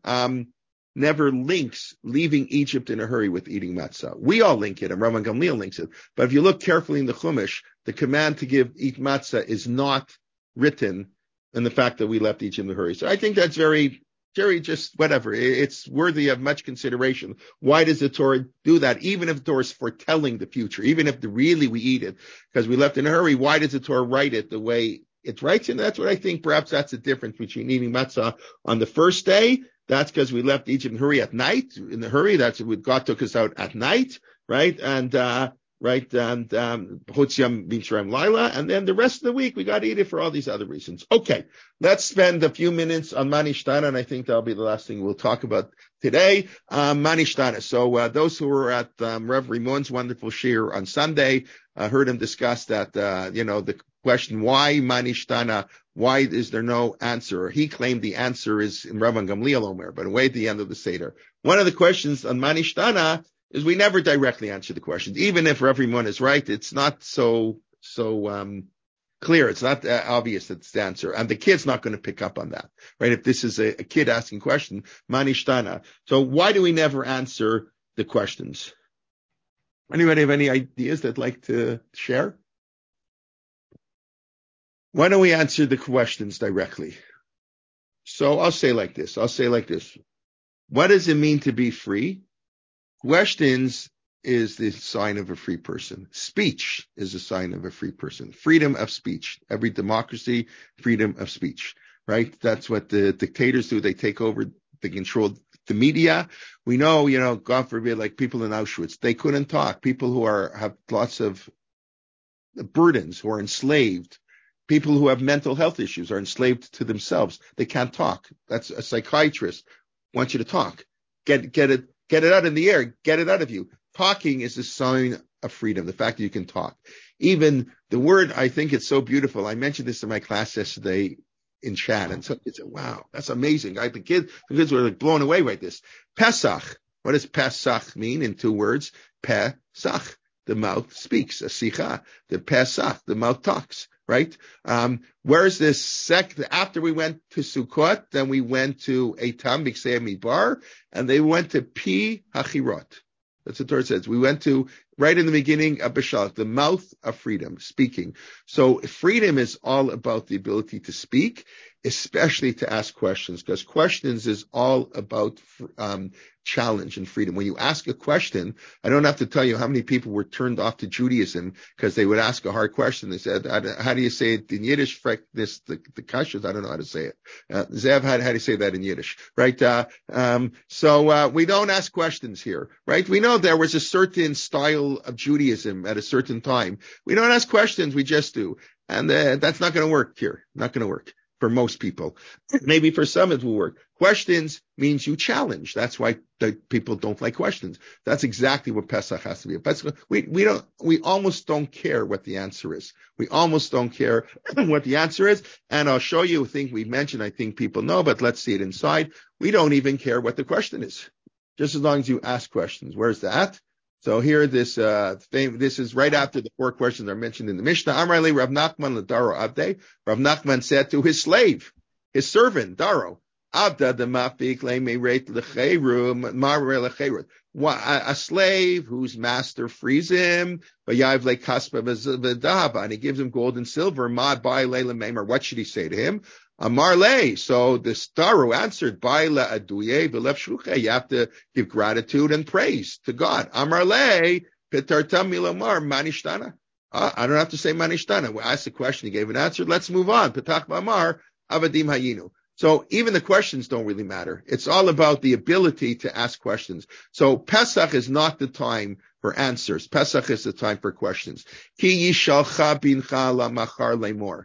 links leaving Egypt in a hurry with eating matzah. We all link it, and Rabban Gamliel links it. But if you look carefully in the Chumash, the command to eat matzah is not written in the fact that we left Egypt in a hurry. So I think that's very just whatever. It's worthy of much consideration. Why does the Torah do that? Even if the Torah is foretelling the future, even if really we eat it because we left in a hurry, why does the Torah write it the way it writes? And that's what I think. Perhaps that's the difference between eating matzah on the first day That's because we left Egypt in a hurry at night. In a hurry, that's what God took us out at night, right? And Chotziyam B'Mitzrayim Laila, and then the rest of the week we got to eat it for all these other reasons. Okay, let's spend a few minutes on Manishtana, and I think that'll be the last thing we'll talk about today. Manishtana. So those who were at Rev Rimon's wonderful shir on Sunday heard him discuss that. The question why Manishtana. Why is there no answer? He claimed the answer is in Rabban Gamliel Omer, but way at the end of the Seder. One of the questions on Manishtana is we never directly answer the questions. Even if everyone is right, it's not so clear. It's not obvious that it's the answer. And the kid's not going to pick up on that, right? If this is a kid asking a question, Manishtana. So why do we never answer the questions? Anybody have any ideas that'd like to share? Why don't we answer the questions directly? So I'll say like this. What does it mean to be free? Questions is the sign of a free person. Speech is a sign of a free person. Freedom of speech. Every democracy, freedom of speech, right? That's what the dictators do. They take over, they control the media. We know, God forbid, like people in Auschwitz, they couldn't talk. People who have lots of burdens, who are enslaved. People who have mental health issues are enslaved to themselves. They can't talk. That's a psychiatrist wants you to talk. Get it out in the air. Get it out of you. Talking is a sign of freedom. The fact that you can talk. Even the word, I think it's so beautiful. I mentioned this in my class yesterday in chat, and so kids said, "Wow, that's amazing." The kids were like blown away by this. Pesach. What does Pesach mean in 2 words? Pesach. The mouth speaks. A sicha. The Pesach. The mouth talks. Right? Where's this after we went to Sukkot, then we went to Eitam B'Ksei Midbar, and they went to Pi Hachirot. That's what the Torah says. We went to, right in the beginning, B'Shalach, the mouth of freedom, speaking. So freedom is all about the ability to speak, especially to ask questions, because questions is all about challenge and freedom. When you ask a question, I don't have to tell you how many people were turned off to Judaism because they would ask a hard question. They said, how do you say it in Yiddish? The kashas, I don't know how to say it. Zev, how do you say that in Yiddish? Right? So we don't ask questions here, right? We know there was a certain style of Judaism at a certain time. We don't ask questions, we just do. And that's not going to work here. Not going to work. For most people. Maybe for some it will work. Questions means you challenge. That's why the people don't like questions. That's exactly what Pesach has to be. We almost don't care what the answer is. We almost don't care what the answer is. And I'll show you a thing we mentioned, I think people know, but let's see it inside. We don't even care what the question is. Just as long as you ask questions. Where's that? So here, this is right after the 4 questions are mentioned in the Mishnah. Amrali Rav Nachman l'Daro Abde. Rav Nachman said to his slave, his servant, Daro, Abda the mafik le'meireit l'cheiru marre l'cheirut. A slave whose master frees him, v'yav le'kaspa v'dahaba, and he gives him gold and silver. Ma bai le'la meimer. What should he say to him? Amarle. So the Daro answered, Baila aduye v'lev shruche. You have to give gratitude and praise to God. Amarle pitartam milamar manishtana. I don't have to say manishtana. We asked the question, he gave an answer. Let's move on. Petach b'amar avadim hayinu. So even the questions don't really matter. It's all about the ability to ask questions. So Pesach is not the time for answers. Pesach is the time for questions. Ki yishalcha bincha lamachar lemor.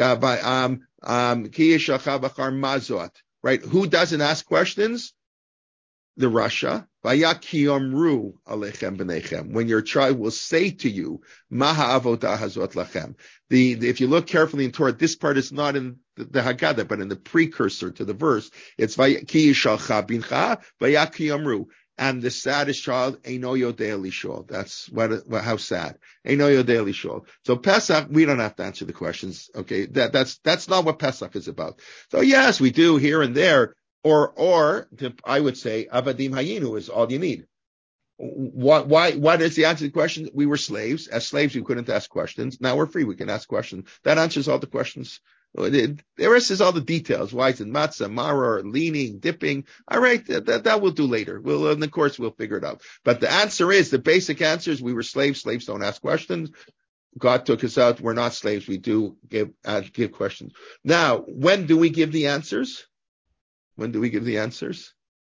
Right? Who doesn't ask questions? The Rasha. When your child will say to you, if you look carefully in Torah, this part is not in the Haggadah, but in the precursor to the verse. It's and the saddest child, Eino Yodei Lishol. That's how sad. Eino Yodei Lishol. So Pesach, we don't have to answer the questions. Okay. That's not what Pesach is about. So yes, we do here and there. Or I would say, Avadim Hayinu is all you need. Why is the answer to the question? We were slaves. As slaves, we couldn't ask questions. Now we're free. We can ask questions. That answers all the questions. The rest is all the details. Why is it matzah, maror, leaning, dipping? All right, that we'll do later. In the course, we'll figure it out. But the answer is, the basic answer is we were slaves. Slaves don't ask questions. God took us out. We're not slaves. We do give questions. Now, when do we give the answers? When do we give the answers?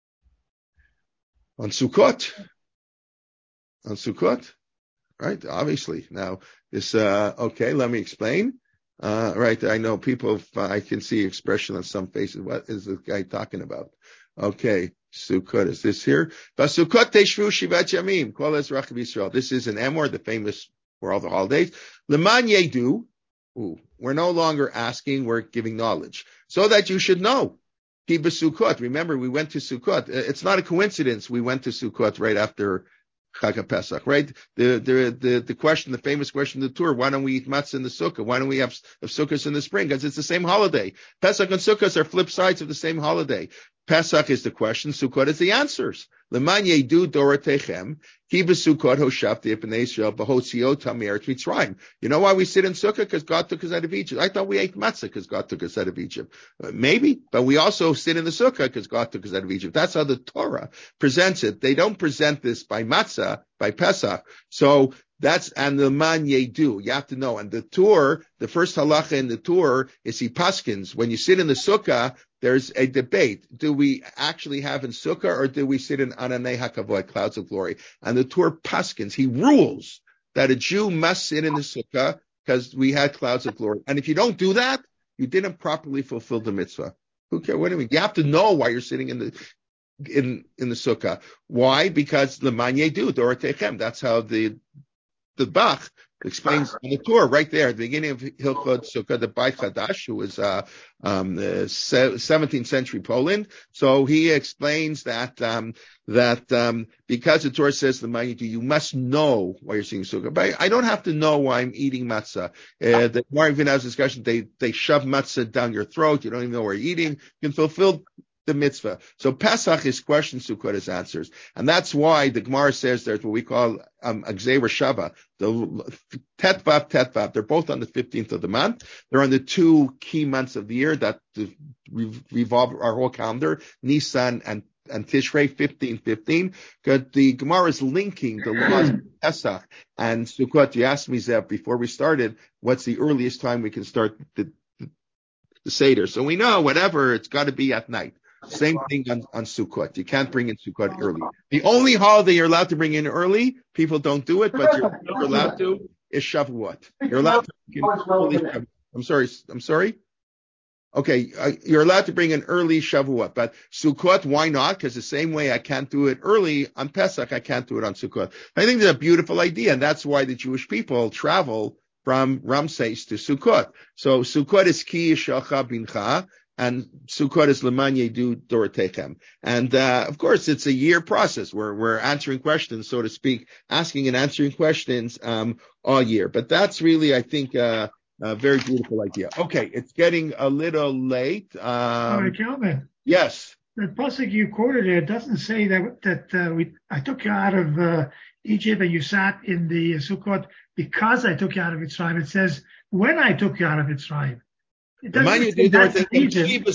On Sukkot. On Sukkot, right? Obviously. Now, this, okay, let me explain. Right, I know people, I can see expression on some faces. What is this guy talking about? Okay, Sukkot, is this here? Sukkot Teshvu Shivat Yamim, Kol Ezrach Yisrael. This is an Emor, the famous for all the holidays. Leman Yedu, we're no longer asking, we're giving knowledge. So that you should know. Ki b'Sukkot. Remember, we went to Sukkot. It's not a coincidence we went to Sukkot right after Chag Pesach, right? The question, the famous question of the tour, why don't we eat matzah in the sukkah? Why don't we have sukkahs in the spring? Because it's the same holiday. Pesach and sukkahs are flip sides of the same holiday. Pesach is the question, Sukkot is the answers. Leman yedu doratechem, ki b'Sukkot hoshafti b'nei Yisrael b'hotziot ha'me'eretz Mitzrayim. You know why we sit in sukkah? Because God took us out of Egypt. I thought we ate matzah because God took us out of Egypt. Maybe, but we also sit in the sukkah because God took us out of Egypt. That's how the Torah presents it. They don't present this by matzah, by Pesach. So that's, and the man yedu, you have to know. And the tour, the first halacha in the tour is he paskins. When you sit in the sukkah, there's a debate. Do we actually have in sukkah or do we sit in ananei hakavod, clouds of glory? And the tour paskins, he rules that a Jew must sit in the sukkah because we had clouds of glory. And if you don't do that, you didn't properly fulfill the mitzvah. Who cares? What do you mean? You have to know why you're sitting in the sukkah. Why? Because leman yedu doratechem. That's how the Bach explains on the tour right there at the beginning of Hilchot Sukkah, the Beit Chadash, who was 17th century Poland. So he explains that because the Torah says you must know why you're sitting Sukkah. But I don't have to know why I'm eating matzah. The Gemara even has discussion. They shove matzah down your throat. You don't even know where you're eating. You can fulfill the mitzvah. So Pesach is questions, Sukkot is answers. And that's why the Gemara says there's what we call Gzeira Shava, the Tetvav. They're both on the 15th of the month. They're on the two key months of the year that revolve our whole calendar, Nisan and Tishrei, 15. Because the Gemara is linking the laws of Pesach and Sukkot. You asked me, Zev, before we started, what's the earliest time we can start the Seder? So we know whatever, it's got to be at night. Same thing on Sukkot. You can't bring in Sukkot early. The only holiday you're allowed to bring in early, people don't do it, but you're allowed to, is Shavuot. You're allowed to bring in early Shavuot. I'm sorry? Okay, you're allowed to bring in early Shavuot, but Sukkot, why not? Because the same way I can't do it early on Pesach, I can't do it on Sukkot. I think it's a beautiful idea, and that's why the Jewish people travel from Ramses to Sukkot. So Sukkot is Ki Yishalcha Bincha, and Sukkot is Leman Yedu Doratechem. And, of course, it's a year process. We're answering questions, so to speak, asking and answering questions, all year. But that's really, I think, a very beautiful idea. Okay. It's getting a little late. All right, Kelvin. Yes. The pasuk you quoted there doesn't say that I took you out of Egypt and you sat in the Sukkot because I took you out of Mitzrayim. It says when I took you out of Mitzrayim. It doesn't say that's Egypt.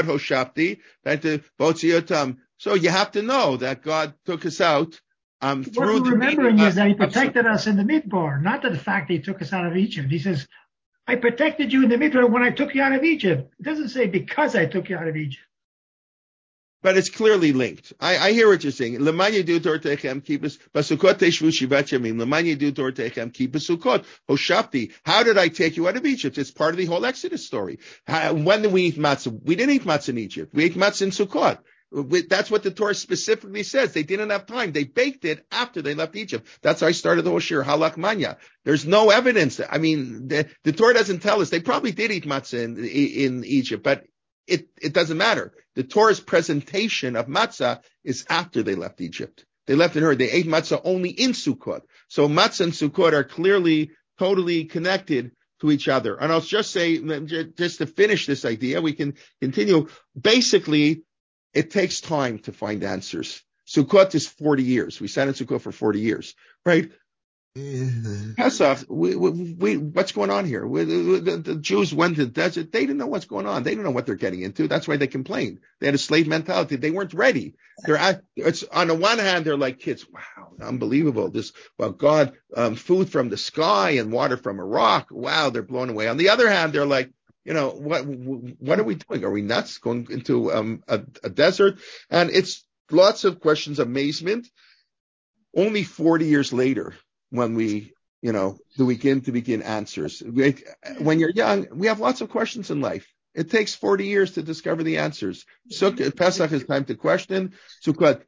So you have to know that God took us out through what we're remembering is that He protected us in the Midbar, not the fact that He took us out of Egypt. He says, I protected you in the Midbar when I took you out of Egypt. It doesn't say because I took you out of Egypt. But it's clearly linked. I hear what you're saying. Leman yedu doratechem ki b'Sukkot teshvu shivat yamim. Leman yedu doratechem ki b'Sukkot hoshafti. How did I take you out of Egypt? It's part of the whole Exodus story. When did we eat matzah? We didn't eat matzah in Egypt. We ate matzah in Sukkot. That's what the Torah specifically says. They didn't have time. They baked it after they left Egypt. That's how I started the whole shir, halach manya. There's no evidence. I mean, the Torah doesn't tell us. They probably did eat matzah in Egypt, but it doesn't matter. The Torah's presentation of matzah is after they left Egypt. They left it here. They ate matzah only in Sukkot. So matzah and Sukkot are clearly totally connected to each other. And I'll just say, just to finish this idea, we can continue. Basically, it takes time to find answers. Sukkot is 40 years. We sat in Sukkot for 40 years, right? Pesach, what's going on here? The Jews went to the desert. They didn't know what's going on. They didn't know what they're getting into. That's why they complained. They had a slave mentality. They weren't ready. It's on the one hand, they're like kids. Wow, unbelievable. God, food from the sky and water from a rock. Wow, they're blown away. On the other hand, they're like, what are we doing? Are we nuts going into a desert? And it's lots of questions, amazement. Only 40 years later, when we, begin answers. When you're young, we have lots of questions in life. It takes 40 years to discover the answers. Pesach is time to question. Sukkot,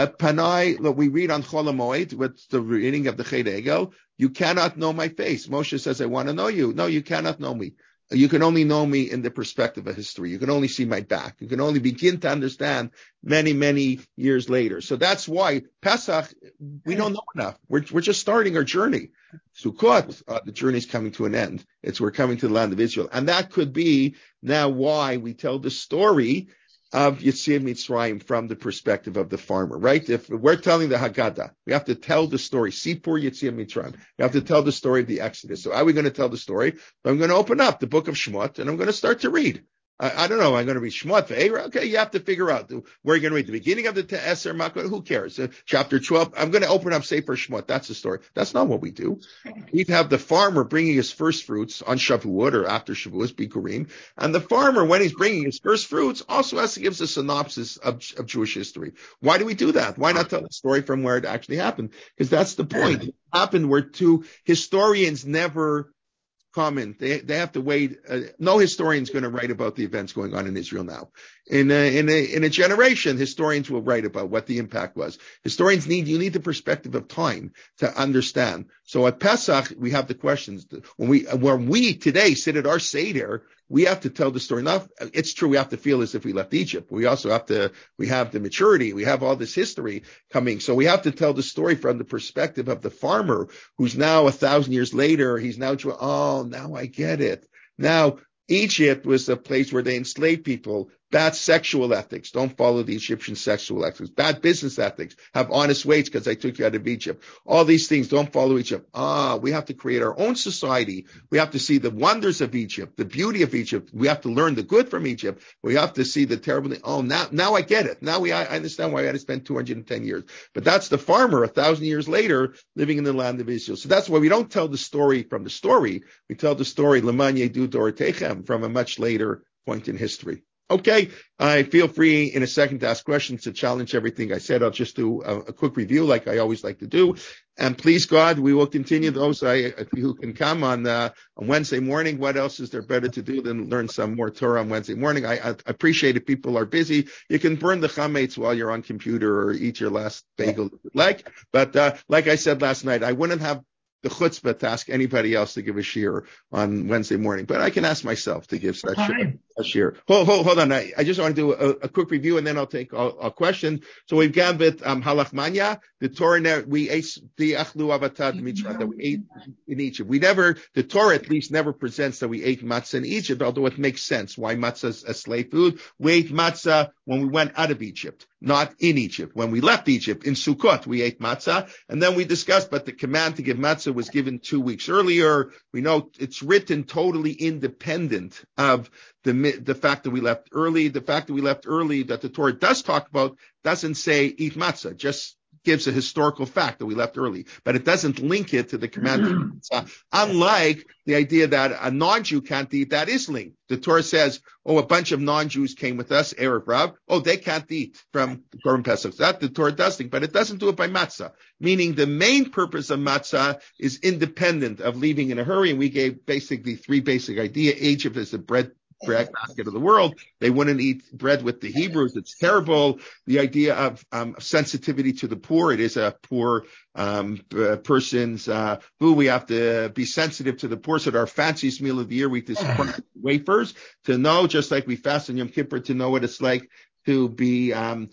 Panai, what we read on Chol HaMoed, what's the reading of the Chet Egel, you cannot know my face. Moshe says, I want to know you. No, you cannot know me. You can only know me in the perspective of history. You can only see my back. You can only begin to understand many, many years later. So that's why Pesach, we don't know enough. We're just starting our journey. Sukkot, the journey's coming to an end. We're coming to the land of Israel. And that could be now why we tell the story of Yetziat Mitzrayim from the perspective of the farmer, right? If we're telling the Haggadah, we have to tell the story. Sipur Yetziat Mitzrayim. We have to tell the story of the Exodus. So how are we going to tell the story? I'm going to open up the book of Shemot and I'm going to start to read. I don't know. I'm going to read Shemot for Eira. Okay, you have to figure out where you're going to read the beginning of the Eser Makot. Who cares? Chapter 12. I'm going to open up Sefer Shemot. That's the story. That's not what we do. We'd have the farmer bringing his first fruits on Shavuot or after Shavuot, Bikurim, and the farmer, when he's bringing his first fruits, also has to give us a synopsis of Jewish history. Why do we do that? Why not tell the story from where it actually happened? Because that's the point. It happened where two historians never comment. They have to wait. No historian's going to write about the events going on in Israel now. In a generation, historians will write about what the impact was. Historians you need the perspective of time to understand. So at Pesach, we have the questions. When we today sit at our Seder, we have to tell the story. Now, it's true, we have to feel as if we left Egypt. We also we have the maturity. We have all this history coming. So we have to tell the story from the perspective of the farmer who's now 1,000 years later. He's now, now I get it. Now, Egypt was a place where they enslaved people. Bad sexual ethics. Don't follow the Egyptian sexual ethics. Bad business ethics. Have honest wage because I took you out of Egypt. All these things. Don't follow Egypt. We have to create our own society. We have to see the wonders of Egypt, the beauty of Egypt. We have to learn the good from Egypt. We have to see the terrible thing. Now I get it. Now I understand why I had to spend 210 years. But that's the farmer 1,000 years later living in the land of Israel. So that's why we don't tell the story from the story. We tell the story Leman Yedu Dorotechem from a much later point in history. Okay, I feel free in a second to ask questions, to challenge everything I said. I'll just do a quick review like I always like to do. And please, God, we will continue those who can come on Wednesday morning. What else is there better to do than learn some more Torah on Wednesday morning? I appreciate it. People are busy. You can burn the chametz while you're on computer or eat your last bagel if you'd like. But like I said last night, I wouldn't have the chutzpah to ask anybody else to give a shiur on Wednesday morning, but I can ask myself to give a shiur. Hold on. I just want to do a quick review and then I'll take a question. So we've got with halach manya, the Torah, we ate the achlu avatad mitzvah that we ate in Egypt. The Torah at least never presents that we ate matzah in Egypt, although it makes sense why matzah is a slave food. We ate matzah when we went out of Egypt, not in Egypt. When we left Egypt, in Sukkot, we ate matzah. And then we discussed, but the command to give matzah was given 2 weeks earlier. We know it's written totally independent of the fact that we left early. The fact that we left early that the Torah does talk about doesn't say eat matzah, just gives a historical fact that we left early, but it doesn't link it to the command to eat matzah. Unlike the idea that a non-Jew can't eat, that is linked. The Torah says, a bunch of non-Jews came with us, Erev Rav. They can't eat from the Korban Pesach. That the Torah does think, but it doesn't do it by matzah. Meaning the main purpose of matzah is independent of leaving in a hurry. And we gave basically 3 basic ideas. Egypt is the bread basket of the world. They wouldn't eat bread with the Hebrews. It's terrible. The idea of sensitivity to the poor. It is a poor person's food. We have to be sensitive to the poor. So that our fanciest meal of the year, we eat this wafers to know, just like we fast on Yom Kippur, to know what it's like to be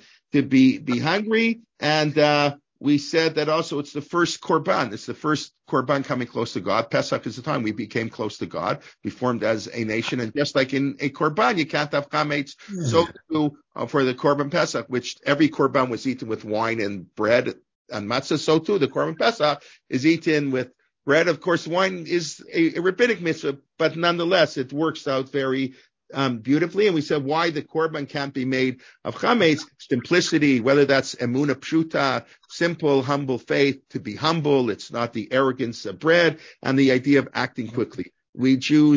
hungry. And we said that also it's the first korban. It's the first korban coming close to God. Pesach is the time we became close to God. We formed as a nation. And just like in a korban, you can't have chametz. So too, for the korban Pesach, which every korban was eaten with wine and bread and matzah. So too, the korban Pesach is eaten with bread. Of course, wine is a rabbinic mitzvah, but nonetheless, it works out very beautifully. And we said why the korban can't be made of chametz, simplicity, whether that's emuna pshuta, simple, humble faith, to be humble. It's not the arrogance of bread, and the idea of acting quickly. We Jews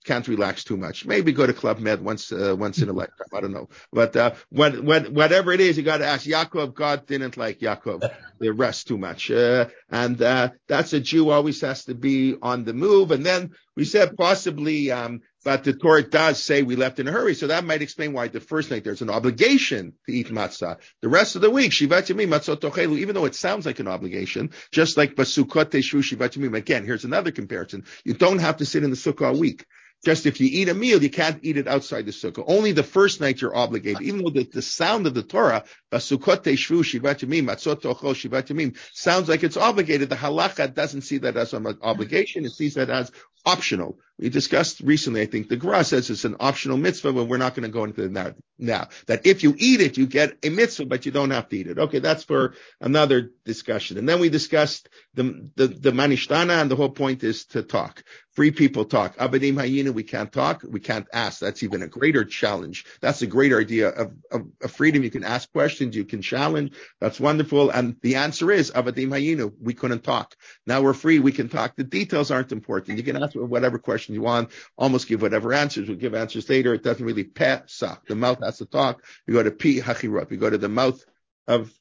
can't relax too much. Maybe go to Club Med once in a lifetime. I don't know. But whatever it is, you got to ask Yaakov. God didn't like Yaakov. They rest too much. And that's a Jew always has to be on the move. And then we said possibly, but the Torah does say we left in a hurry. So that might explain why the first night there's an obligation to eat matzah. The rest of the week, Shivat Yamim, matzot tochelu, even though it sounds like an obligation, just like Basukot Teshvu Shivat Yamim. Again, here's another comparison. You don't have to sit in the sukkah all week. Just if you eat a meal, you can't eat it outside the sukkah. Only the first night you're obligated. Even though the sound of the Torah, Basukot Teshvu Shivat Yamim, matzot tochel Shivat Yamim, sounds like it's obligated. The halacha doesn't see that as an obligation. It sees that as optional. We discussed recently, I think, the Gemara says it's an optional mitzvah, but we're not going to go into that now. That if you eat it, you get a mitzvah, but you don't have to eat it. Okay, that's for another discussion. And then we discussed the manishtana, and the whole point is to talk. Free people talk. Abadim hayinu, we can't talk, we can't ask. That's even a greater challenge. That's a greater idea of freedom. You can ask questions, you can challenge. That's wonderful. And the answer is, Abadim hayinu, we couldn't talk. Now we're free, we can talk. The details aren't important. You can ask whatever question you want, almost give whatever answers. We'll give answers later. It doesn't really pesach. The mouth has to talk. We go to pi hachirot. We go to the mouth of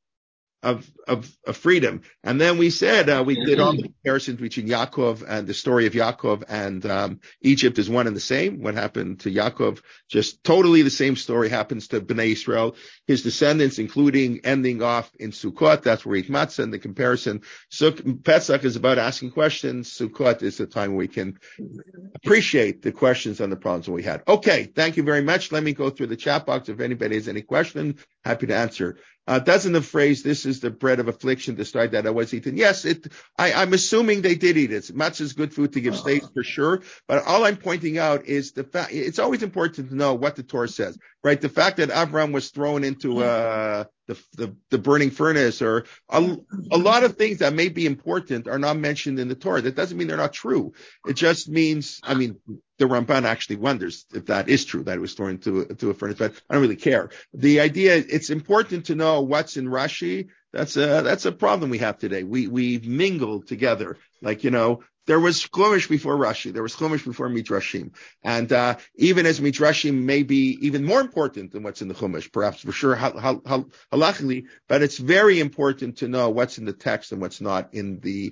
freedom. And then we said, we did all the comparisons between Yaakov and the story of Yaakov and Egypt is one and the same. What happened to Yaakov, just totally the same story happens to Bnei Israel, his descendants, including ending off in Sukkot. That's where we eat matzah. And the comparison, Pesach is about asking questions. Sukkot is the time we can appreciate the questions and the problems that we had. Okay, thank you very much. Let me go through the chat box. If anybody has any question, happy to answer. Doesn't the phrase, this is the bread of affliction, decide that I was eaten? Yes, I'm assuming they did eat it. Matzah is good food to give states for sure. But all I'm pointing out is the fact, it's always important to know what the Torah says, right? The fact that Abraham was thrown into, the burning furnace, or a lot of things that may be important are not mentioned in the Torah. That doesn't mean they're not true. It just means, the Ramban actually wonders if that is true, that it was thrown into a furnace, but I don't really care. The idea, it's important to know what's in Rashi. That's a problem we have today. We've mingled together. Like, there was Chumash before Rashi. There was Chumash before Midrashim. And even as Midrashim may be even more important than what's in the Chumash, perhaps for sure halachically, but it's very important to know what's in the text and what's not in the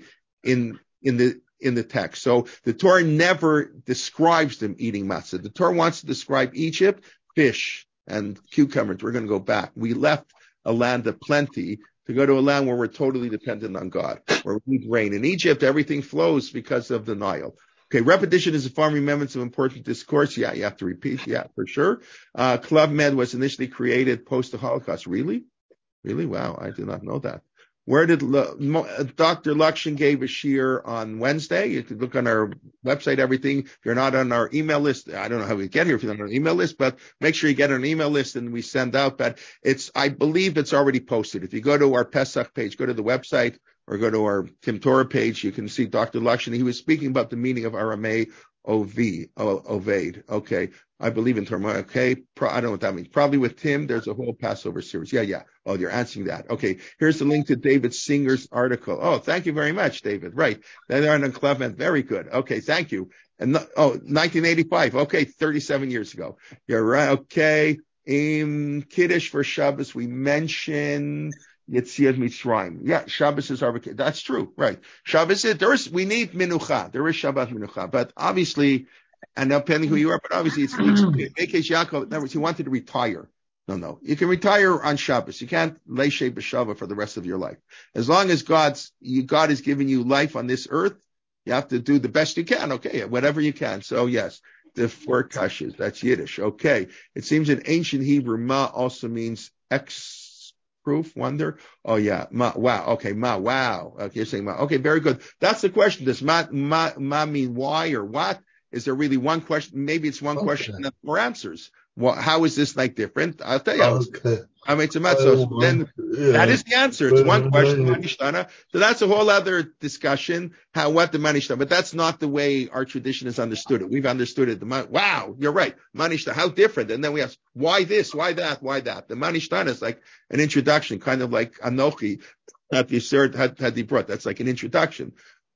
text. So the Torah never describes them eating matzah. The Torah wants to describe Egypt, fish and cucumbers. We're going to go back. We left a land of plenty to go to a land where we're totally dependent on God, where we need rain. In Egypt, everything flows because of the Nile. Okay, repetition is a form of remembrance of important discourse. Yeah, you have to repeat. Yeah, for sure. Club Med was initially created post the Holocaust. Really? Wow, I did not know that. Where did Dr. Lakshan gave a shiur on Wednesday? You can look on our website, everything. If you're not on our email list, I don't know how we get here if you're not on our email list, but make sure you get on an email list and we send out. But I believe it's already posted. If you go to our Pesach page, go to the website or go to our Tim Torah page, you can see Dr. Lakshan. He was speaking about the meaning of Aramaic Oved. Okay. I believe in Torah. Okay. I don't know what that means. Probably with Tim, there's a whole Passover series. Yeah. Oh, you're answering that. Okay. Here's the link to David Singer's article. Oh, thank you very much, David. Right. They're on Clement. Very good. Okay. Thank you. And 1985. Okay. 37 years ago. You're right. Okay. Kiddush for Shabbos. We mentioned Yetziat Mitzrayim. Yeah, Shabbos is our, that's true, right. Shabbos is, we need Minucha. There is Shabbat Minucha, but obviously, and depending who you are, but obviously it's Bekesh Yaakov. In other words, he wanted to retire. No. You can retire on Shabbos. You can't lay Shei B'Shava for the rest of your life. As long as God is giving you life on this earth, you have to do the best you can. Okay, whatever you can. So yes, the 4 kashas, that's Yiddish. Okay. It seems in ancient Hebrew, ma also means proof, wonder. Oh yeah, ma, wow. Okay, ma, wow. Okay, you're saying ma. Okay, very good. That's the question. Does ma mean why or what? Is there really one question? Maybe it's one question and more answers. Well, how is this like different? I'll tell you. Okay. So then that is the answer. It's one question, Manishtana. So that's a whole other discussion, what the Manishtana, but that's not the way our tradition has understood it. We've understood it. Wow, you're right. Manishtana, how different? And then we ask, why this, why that, why that? The Manishtana is like an introduction, kind of like Anochi, that the third had brought. That's like an introduction.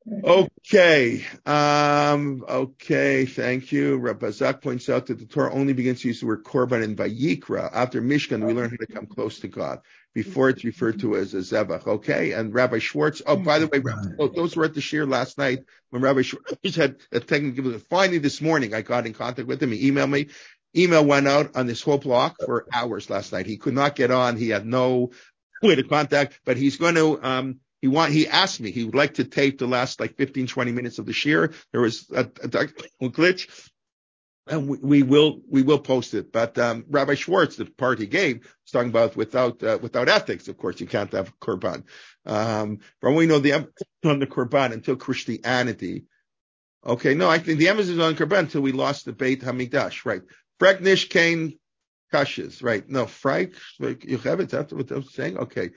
Okay. Okay. Thank you. Rabbi Zak points out that the Torah only begins to use the word korban in Vayikra. After Mishkan, we learn how to come close to God. Before it's referred to as a zebach. Okay. And Rabbi Schwartz. Oh, by the way, those were at the shir last night when Rabbi Schwartz had a technical. Finally, this morning, I got in contact with him. He emailed me. Email went out on this whole block for hours last night. He could not get on. He had no way to contact, but he's going to, he asked me, he would like to tape the last like 15, 20 minutes of the shir. There was a technical glitch, and we will post it. But, Rabbi Schwartz, the part he gave, was talking about without ethics. Of course, you can't have korban. From we know on the korban until Christianity. Okay. No, I think the emphasis is on korban until we lost the Beit Hamikdash. Right. Freknish Kain Kashas. Right. No, Freik, Yochevitz, that's what I was saying. Okay.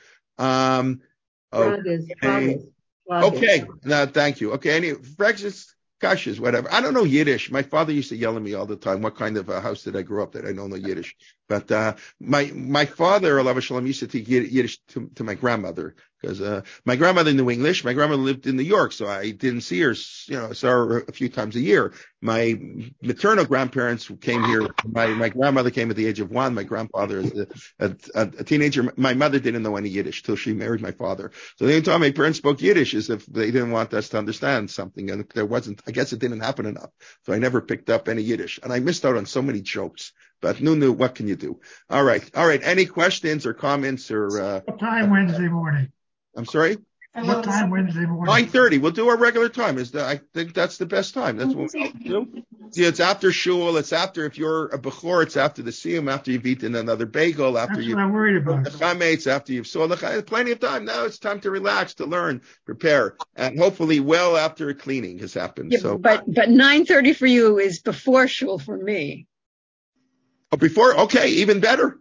Okay. No, thank you. Okay. Any breakfast kashas, whatever. I don't know Yiddish. My father used to yell at me all the time. What kind of a house did I grow up in? I don't know Yiddish. But my father, Alav Shalom, used to teach Yiddish to my grandmother because my grandmother knew English. My grandmother lived in New York, so I didn't see her. Saw her a few times a year. My maternal grandparents came here. My grandmother came at the age of 1. My grandfather is a teenager. My mother didn't know any Yiddish till she married my father. So the only time my parents spoke Yiddish is if they didn't want us to understand something, and there wasn't. I guess it didn't happen enough, so I never picked up any Yiddish, and I missed out on so many jokes. But no, what can you do? All right. Any questions or comments or? What time Wednesday morning? I'm sorry? What time Wednesday morning? 9:30. We'll do our regular time. I think that's the best time. That's what we'll do. See, it's after shul. It's after, if you're a bechor, it's after the siyum, after you've eaten another bagel, after That's what I'm worried about. The chametz, after you've saw plenty of time. Now it's time to relax, to learn, prepare, and hopefully well after cleaning has happened. Yeah, so, but 9:30 for you is before shul for me. Oh, before? Okay, even better.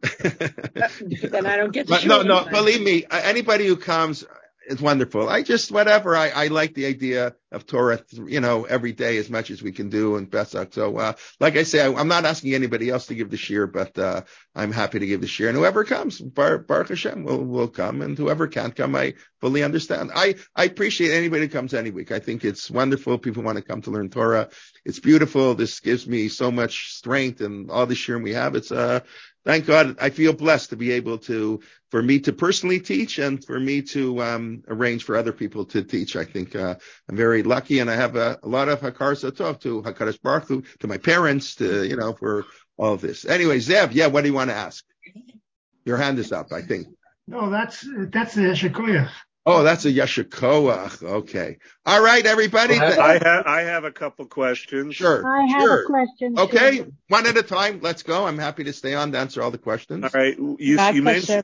Then I don't get to shul. No, believe me, anybody who comes is wonderful. I like the idea of Torah, every day as much as we can do in Pesach. So, like I say, I'm not asking anybody else to give the shir, but, I'm happy to give the shir. And whoever comes, Baruch Hashem, will come. And whoever can't come, I fully understand. I appreciate anybody who comes any week. I think it's wonderful. People want to come to learn Torah. It's beautiful. This gives me so much strength, and all the shirim we have. It's, thank God, I feel blessed to be able for me to personally teach and for me to arrange for other people to teach. I think I'm very lucky, and I have a lot of hakar satov to HaKadosh Baruch Hu, to my parents, for all of this. Anyway, Zev, yeah, what do you want to ask? Your hand is up, I think. No, that's the Yeshikoyach. Oh, that's a Yeshikoach. Okay. All right, everybody. I have a couple questions. Sure. I have a question. Okay, too. one at a time. Let's go. I'm happy to stay on to answer all the questions. All right. You mentioned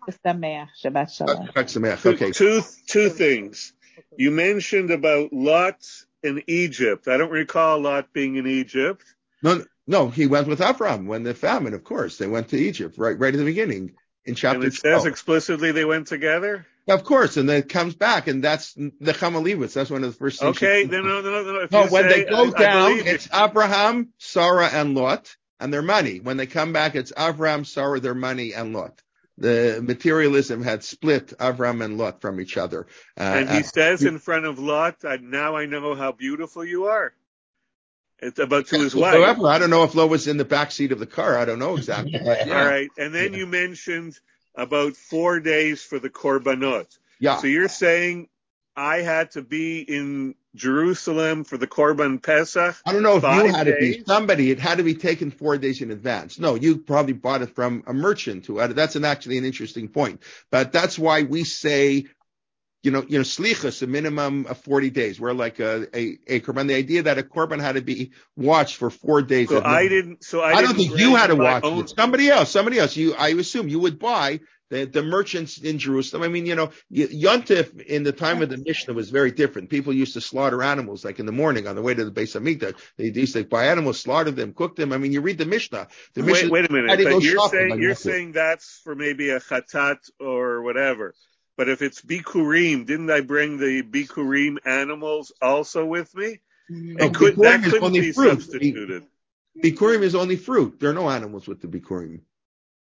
okay. Two things. You mentioned about Lot in Egypt. I don't recall Lot being in Egypt. No, he went with Avram when the famine, of course. They went to Egypt right at the beginning in chapter 12. And it says explicitly they went together? Of course, and then it comes back, and that's the Chamalivitz. That's one of the first things. Okay, no. When they go down, it's Abraham, Sarah, and Lot, and their money. When they come back, it's Abraham, Sarah, their money, and Lot. The materialism had split Abraham and Lot from each other. And he says in front of Lot, now I know how beautiful you are. It's about to his wife. However, I don't know if Lot was in the back seat of the car. I don't know exactly. Yeah. All right, and then you mentioned about 4 days for the korbanot. Yeah. So you're saying I had to be in Jerusalem for the Korban Pesach? I don't know if you had days? to be somebody. It had to be taken 4 days in advance. No, you probably bought it from a merchant who had it. That's actually an interesting point. But that's why we say, slichus, a minimum of 40 days. We're like a korban. The idea that a korban had to be watched for 4 days. So I don't think you had to watch it. Somebody else. I assume you would buy the merchants in Jerusalem. I mean, Yontif in the time of the Mishnah was very different. People used to slaughter animals, like in the morning on the way to the Beis Hamikdash. They used to buy animals, slaughter them, cook them. I mean, you read the Mishnah. Wait a minute. But you're saying that's for maybe a chatat or whatever. But if it's bikurim, didn't I bring the bikurim animals also with me? That couldn't be substituted. Bikurim is only fruit. There are no animals with the bikurim.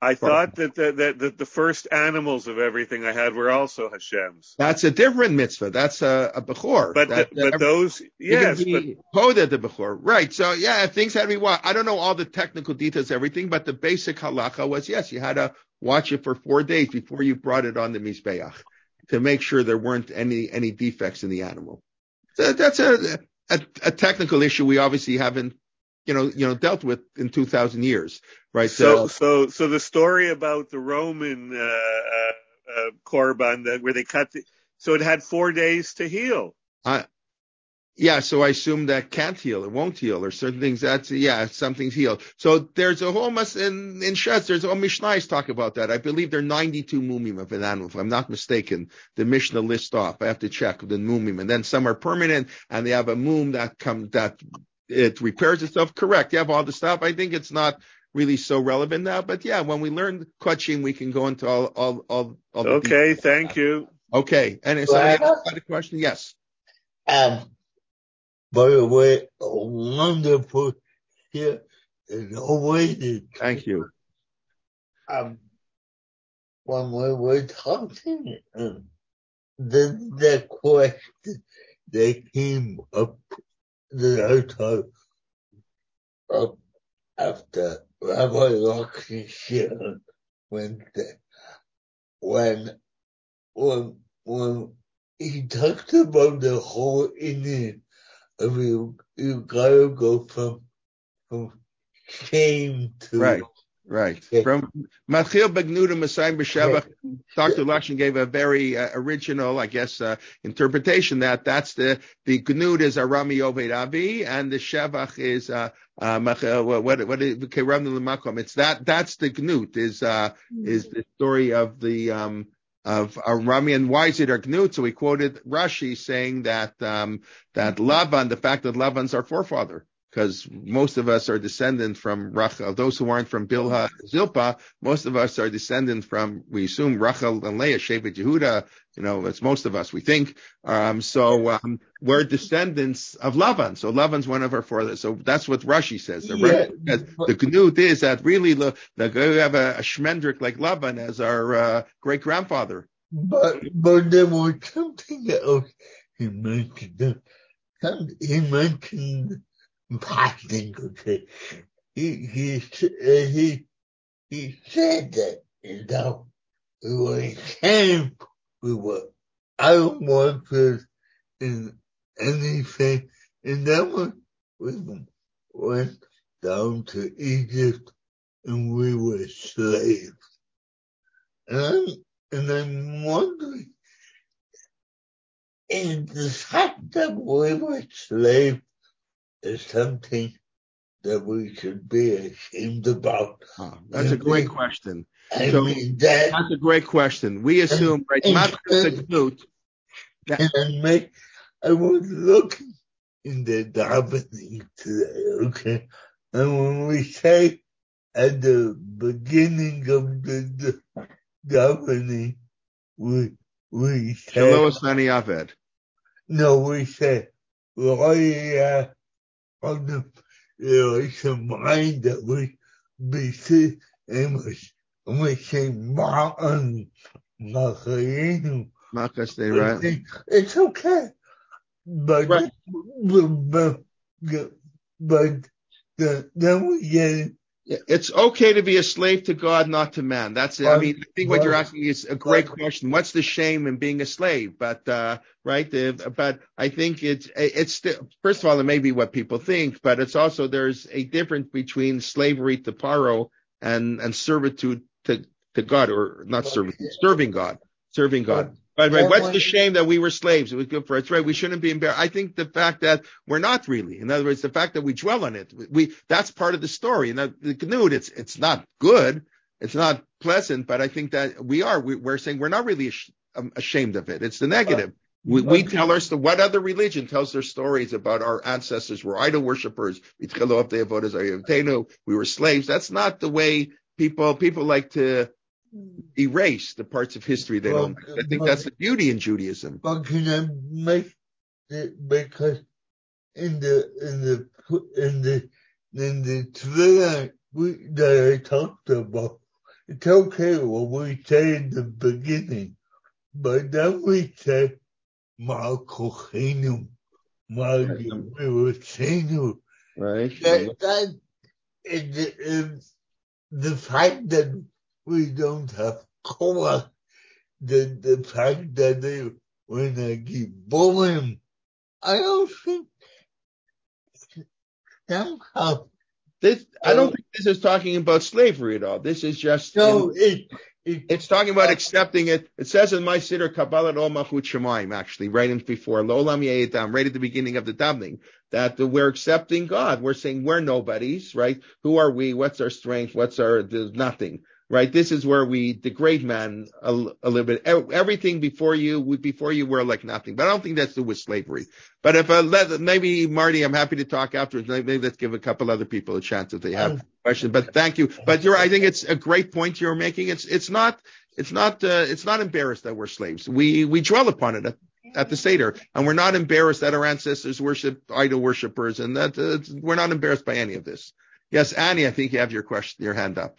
I thought that the first animals of everything I had were also Hashem's. That's a different mitzvah. That's a bechor. But those, yes, but poda the bechor, right? So yeah, things had to be watched. I don't know all the technical details, everything, but the basic halacha was yes, you had to watch it for 4 days before you brought it on the mizbeach to make sure there weren't any defects in the animal. So that's a technical issue we obviously haven't dealt with in 2,000 years, right? So the story about the Roman korban where they cut so it had 4 days to heal. Yeah, so I assume that can't heal, it won't heal, or certain things something's healed. So there's a whole in Shas, there's all Mishnahs talk about that. I believe there are 92 mumim of an animal, if I'm not mistaken. The Mishnah lists off. I have to check the mumim, and then some are permanent, and they have a mum that it repairs itself. Correct. You have all the stuff. I think it's not really so relevant now, but yeah, when we learn Kodshim, we can go into all the okay, details. Thank you. Okay. And somebody else had a question? Yes. By the way, a wonderful here is always. Thank you. When we were talking, the question that came up that I thought of after Rabbi Rocky shared when he talked about the whole Indian of you gotta go from shame to right. From Matchil Begnuda Masayim B'Shevach, Dr. Lashin gave a very original, I guess, interpretation that's the Gnud is Arami Oved Avi, and the Shevach is it's that's the Gnud is the story of the of Arami, and why is it a Gnud? So he quoted Rashi saying that Lavan, the fact that Lavan's our forefather, because most of us are descendant from Rachel. Those who aren't from Bilhah, Zilpah, most of us are descendant from, we assume, Rachel and Leah, Shevet Yehuda. It's most of us, we think. We're descendants of Lavan. So Lavan's one of our fathers. So that's what Rashi says. The Gnud is that really we have a Shmendrik like Lavan as our great grandfather. But there was something else he mentioned. Passing, okay. He said that, we were in camp, we were unwanted in anything, and then we went down to Egypt and we were slaves. And I'm wondering, is the fact that we were slaves is something that we should be ashamed about? That's a great question. That's a great question. We assume, right? I was looking in the davening today, okay? And when we say at the beginning of the davening, we say, we say, it's a mind that we be seen and we say Ma'an Machayinu. Right? It's okay. But right. but then we get it's okay to be a slave to God, not to man. That's it. I think what you're asking is a great question. What's the shame in being a slave? But right, but I think it's still, first of all, it may be what people think, but it's also there's a difference between slavery to Paro and servitude to God, or not servitude, serving God. But right, what's the shame that we were slaves? It was good for us, right? We shouldn't be embarrassed. I think the fact that we're not really, in other words, the fact that we dwell on it, that's part of the story. And the Gnud, it's not good, it's not pleasant, but I think that we're saying we're not really ashamed of it. It's the negative. We tell what other religion tells their stories about our ancestors were idol worshippers. We were slaves. That's not the way people like to erase the parts of history they don't. I think that's the beauty in Judaism. But can I make it, because in the Tefillah that I talked about, it's okay what we say in the beginning, but then we say, Ma Kochenu, Ma Geburtenu. Right. That is the fact that we don't have Korach, the fact that they were not Giborim, I don't think somehow. I don't think this is talking about slavery at all. This is just it's talking about accepting it. It says in my Siddur Kabbalah Ol Malchut Shemaim, actually, right in before Lolam Ye'etam, right at the beginning of the davening, that we're accepting God. We're saying we're nobodies, right? Who are we? What's our strength? There's nothing. Right, this is where we degrade man a little bit. Everything before you were like nothing. But I don't think that's to do with slavery. But if maybe Marty, I'm happy to talk afterwards. Maybe let's give a couple other people a chance if they have questions. But thank you. But I think it's a great point you're making. It's not embarrassed that we're slaves. We dwell upon it at the Seder, and we're not embarrassed that our ancestors worshiped idol worshippers, and that we're not embarrassed by any of this. Yes, Annie, I think you have your hand up.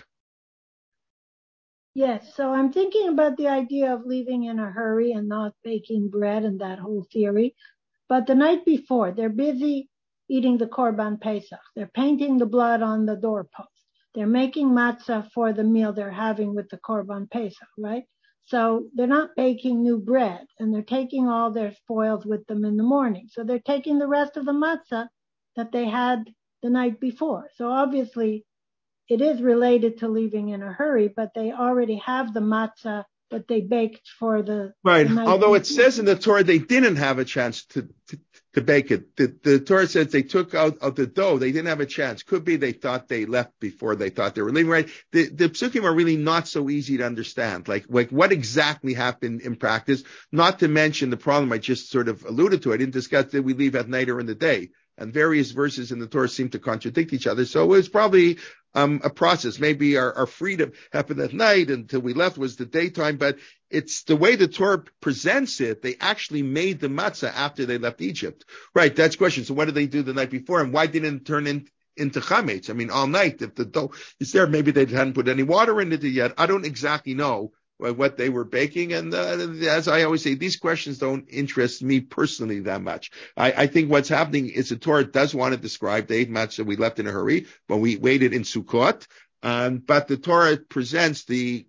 Yes, so I'm thinking about the idea of leaving in a hurry and not baking bread and that whole theory. But the night before, they're busy eating the Korban Pesach. They're painting the blood on the doorpost. They're making matzah for the meal they're having with the Korban Pesach, right? So they're not baking new bread, and they're taking all their spoils with them in the morning. So they're taking the rest of the matzah that they had the night before. So obviously, it is related to leaving in a hurry, but they already have the matzah that they baked for the right. The although it says in the Torah they didn't have a chance to bake it. The Torah says they took out of the dough. They didn't have a chance. Could be they thought they left before they thought they were leaving. Right. The psukim are really not so easy to understand. Like what exactly happened in practice. Not to mention the problem I just sort of alluded to. I didn't discuss did we leave at night or in the day. And various verses in the Torah seem to contradict each other. So it was probably a process. Maybe our freedom happened at night until we left was the daytime, but it's the way the Torah presents it. They actually made the matzah after they left Egypt. Right. That's the question. So what did they do the night before? And why didn't it turn into chametz? I mean, all night, if the dough is there, maybe they hadn't put any water in it yet. I don't exactly know what they were baking. And as I always say, these questions don't interest me personally that much. I think what's happening is the Torah does want to describe the 8 matzah we left in a hurry when we waited in Sukkot. But the Torah presents the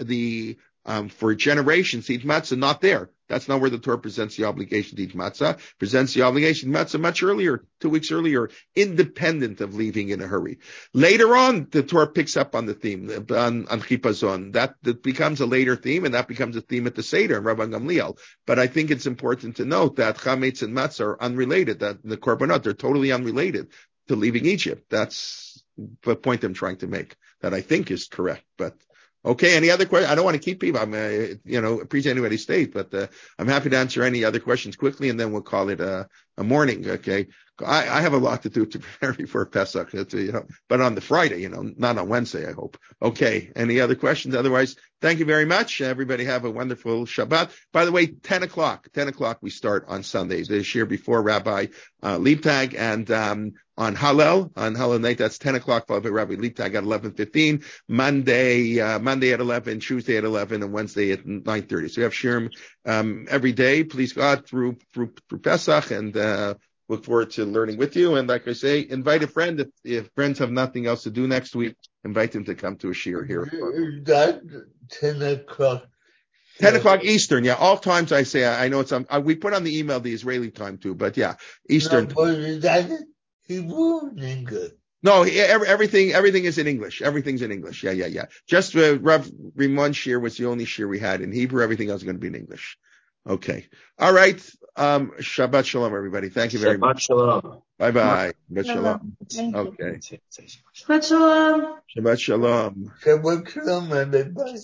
for generations, the matzah not there. That's not where the Torah presents the obligation to eat matzah. Presents the obligation to matzah much earlier, 2 weeks earlier, independent of leaving in a hurry. Later on, the Torah picks up on the theme, on chipazon. That becomes a later theme, and that becomes a theme at the Seder, Rabban Gamliel. But I think it's important to note that chametz and matzah are unrelated, that the korbanot, they're totally unrelated to leaving Egypt. That's the point I'm trying to make, that I think is correct, but... Okay, any other questions? I don't want to keep people. Appreciate anybody's state, but I'm happy to answer any other questions quickly, and then we'll call it a morning. Okay, I have a lot to do to prepare before Pesach, but on the Friday, not on Wednesday, I hope. Okay, any other questions? Otherwise, thank you very much. Everybody have a wonderful Shabbat. By the way, 10 o'clock we start on Sundays. This year before Rabbi Liebtag, and on Hallel night, that's 10 o'clock, followed by Rabbi Liebtag at 11:15, Monday at 11, Tuesday at 11, and Wednesday at 9:30. So we have Shirim every day, please God, through Pesach, and look forward to learning with you. And like I say, invite a friend. If friends have nothing else to do next week, invite them to come to a shiur here. That 10 o'clock. 10 o'clock Eastern, yeah. All times I say, I know it's we put on the email the Israeli time too, but yeah, Eastern. No, but is that Hebrew and English? No, everything is in English. Everything's in English. Yeah. Just Rav Rimon shir was the only shir we had in Hebrew. Everything else is going to be in English. Okay. All right. Shabbat shalom, everybody. Thank you very much. Shabbat shalom. Bye-bye. Shabbat shalom. Thank you. Okay. Shabbat shalom. Shabbat shalom. Shabbat shalom, everybody.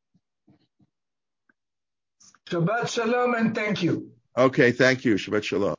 Shabbat shalom and thank you. Okay. Thank you. Shabbat shalom.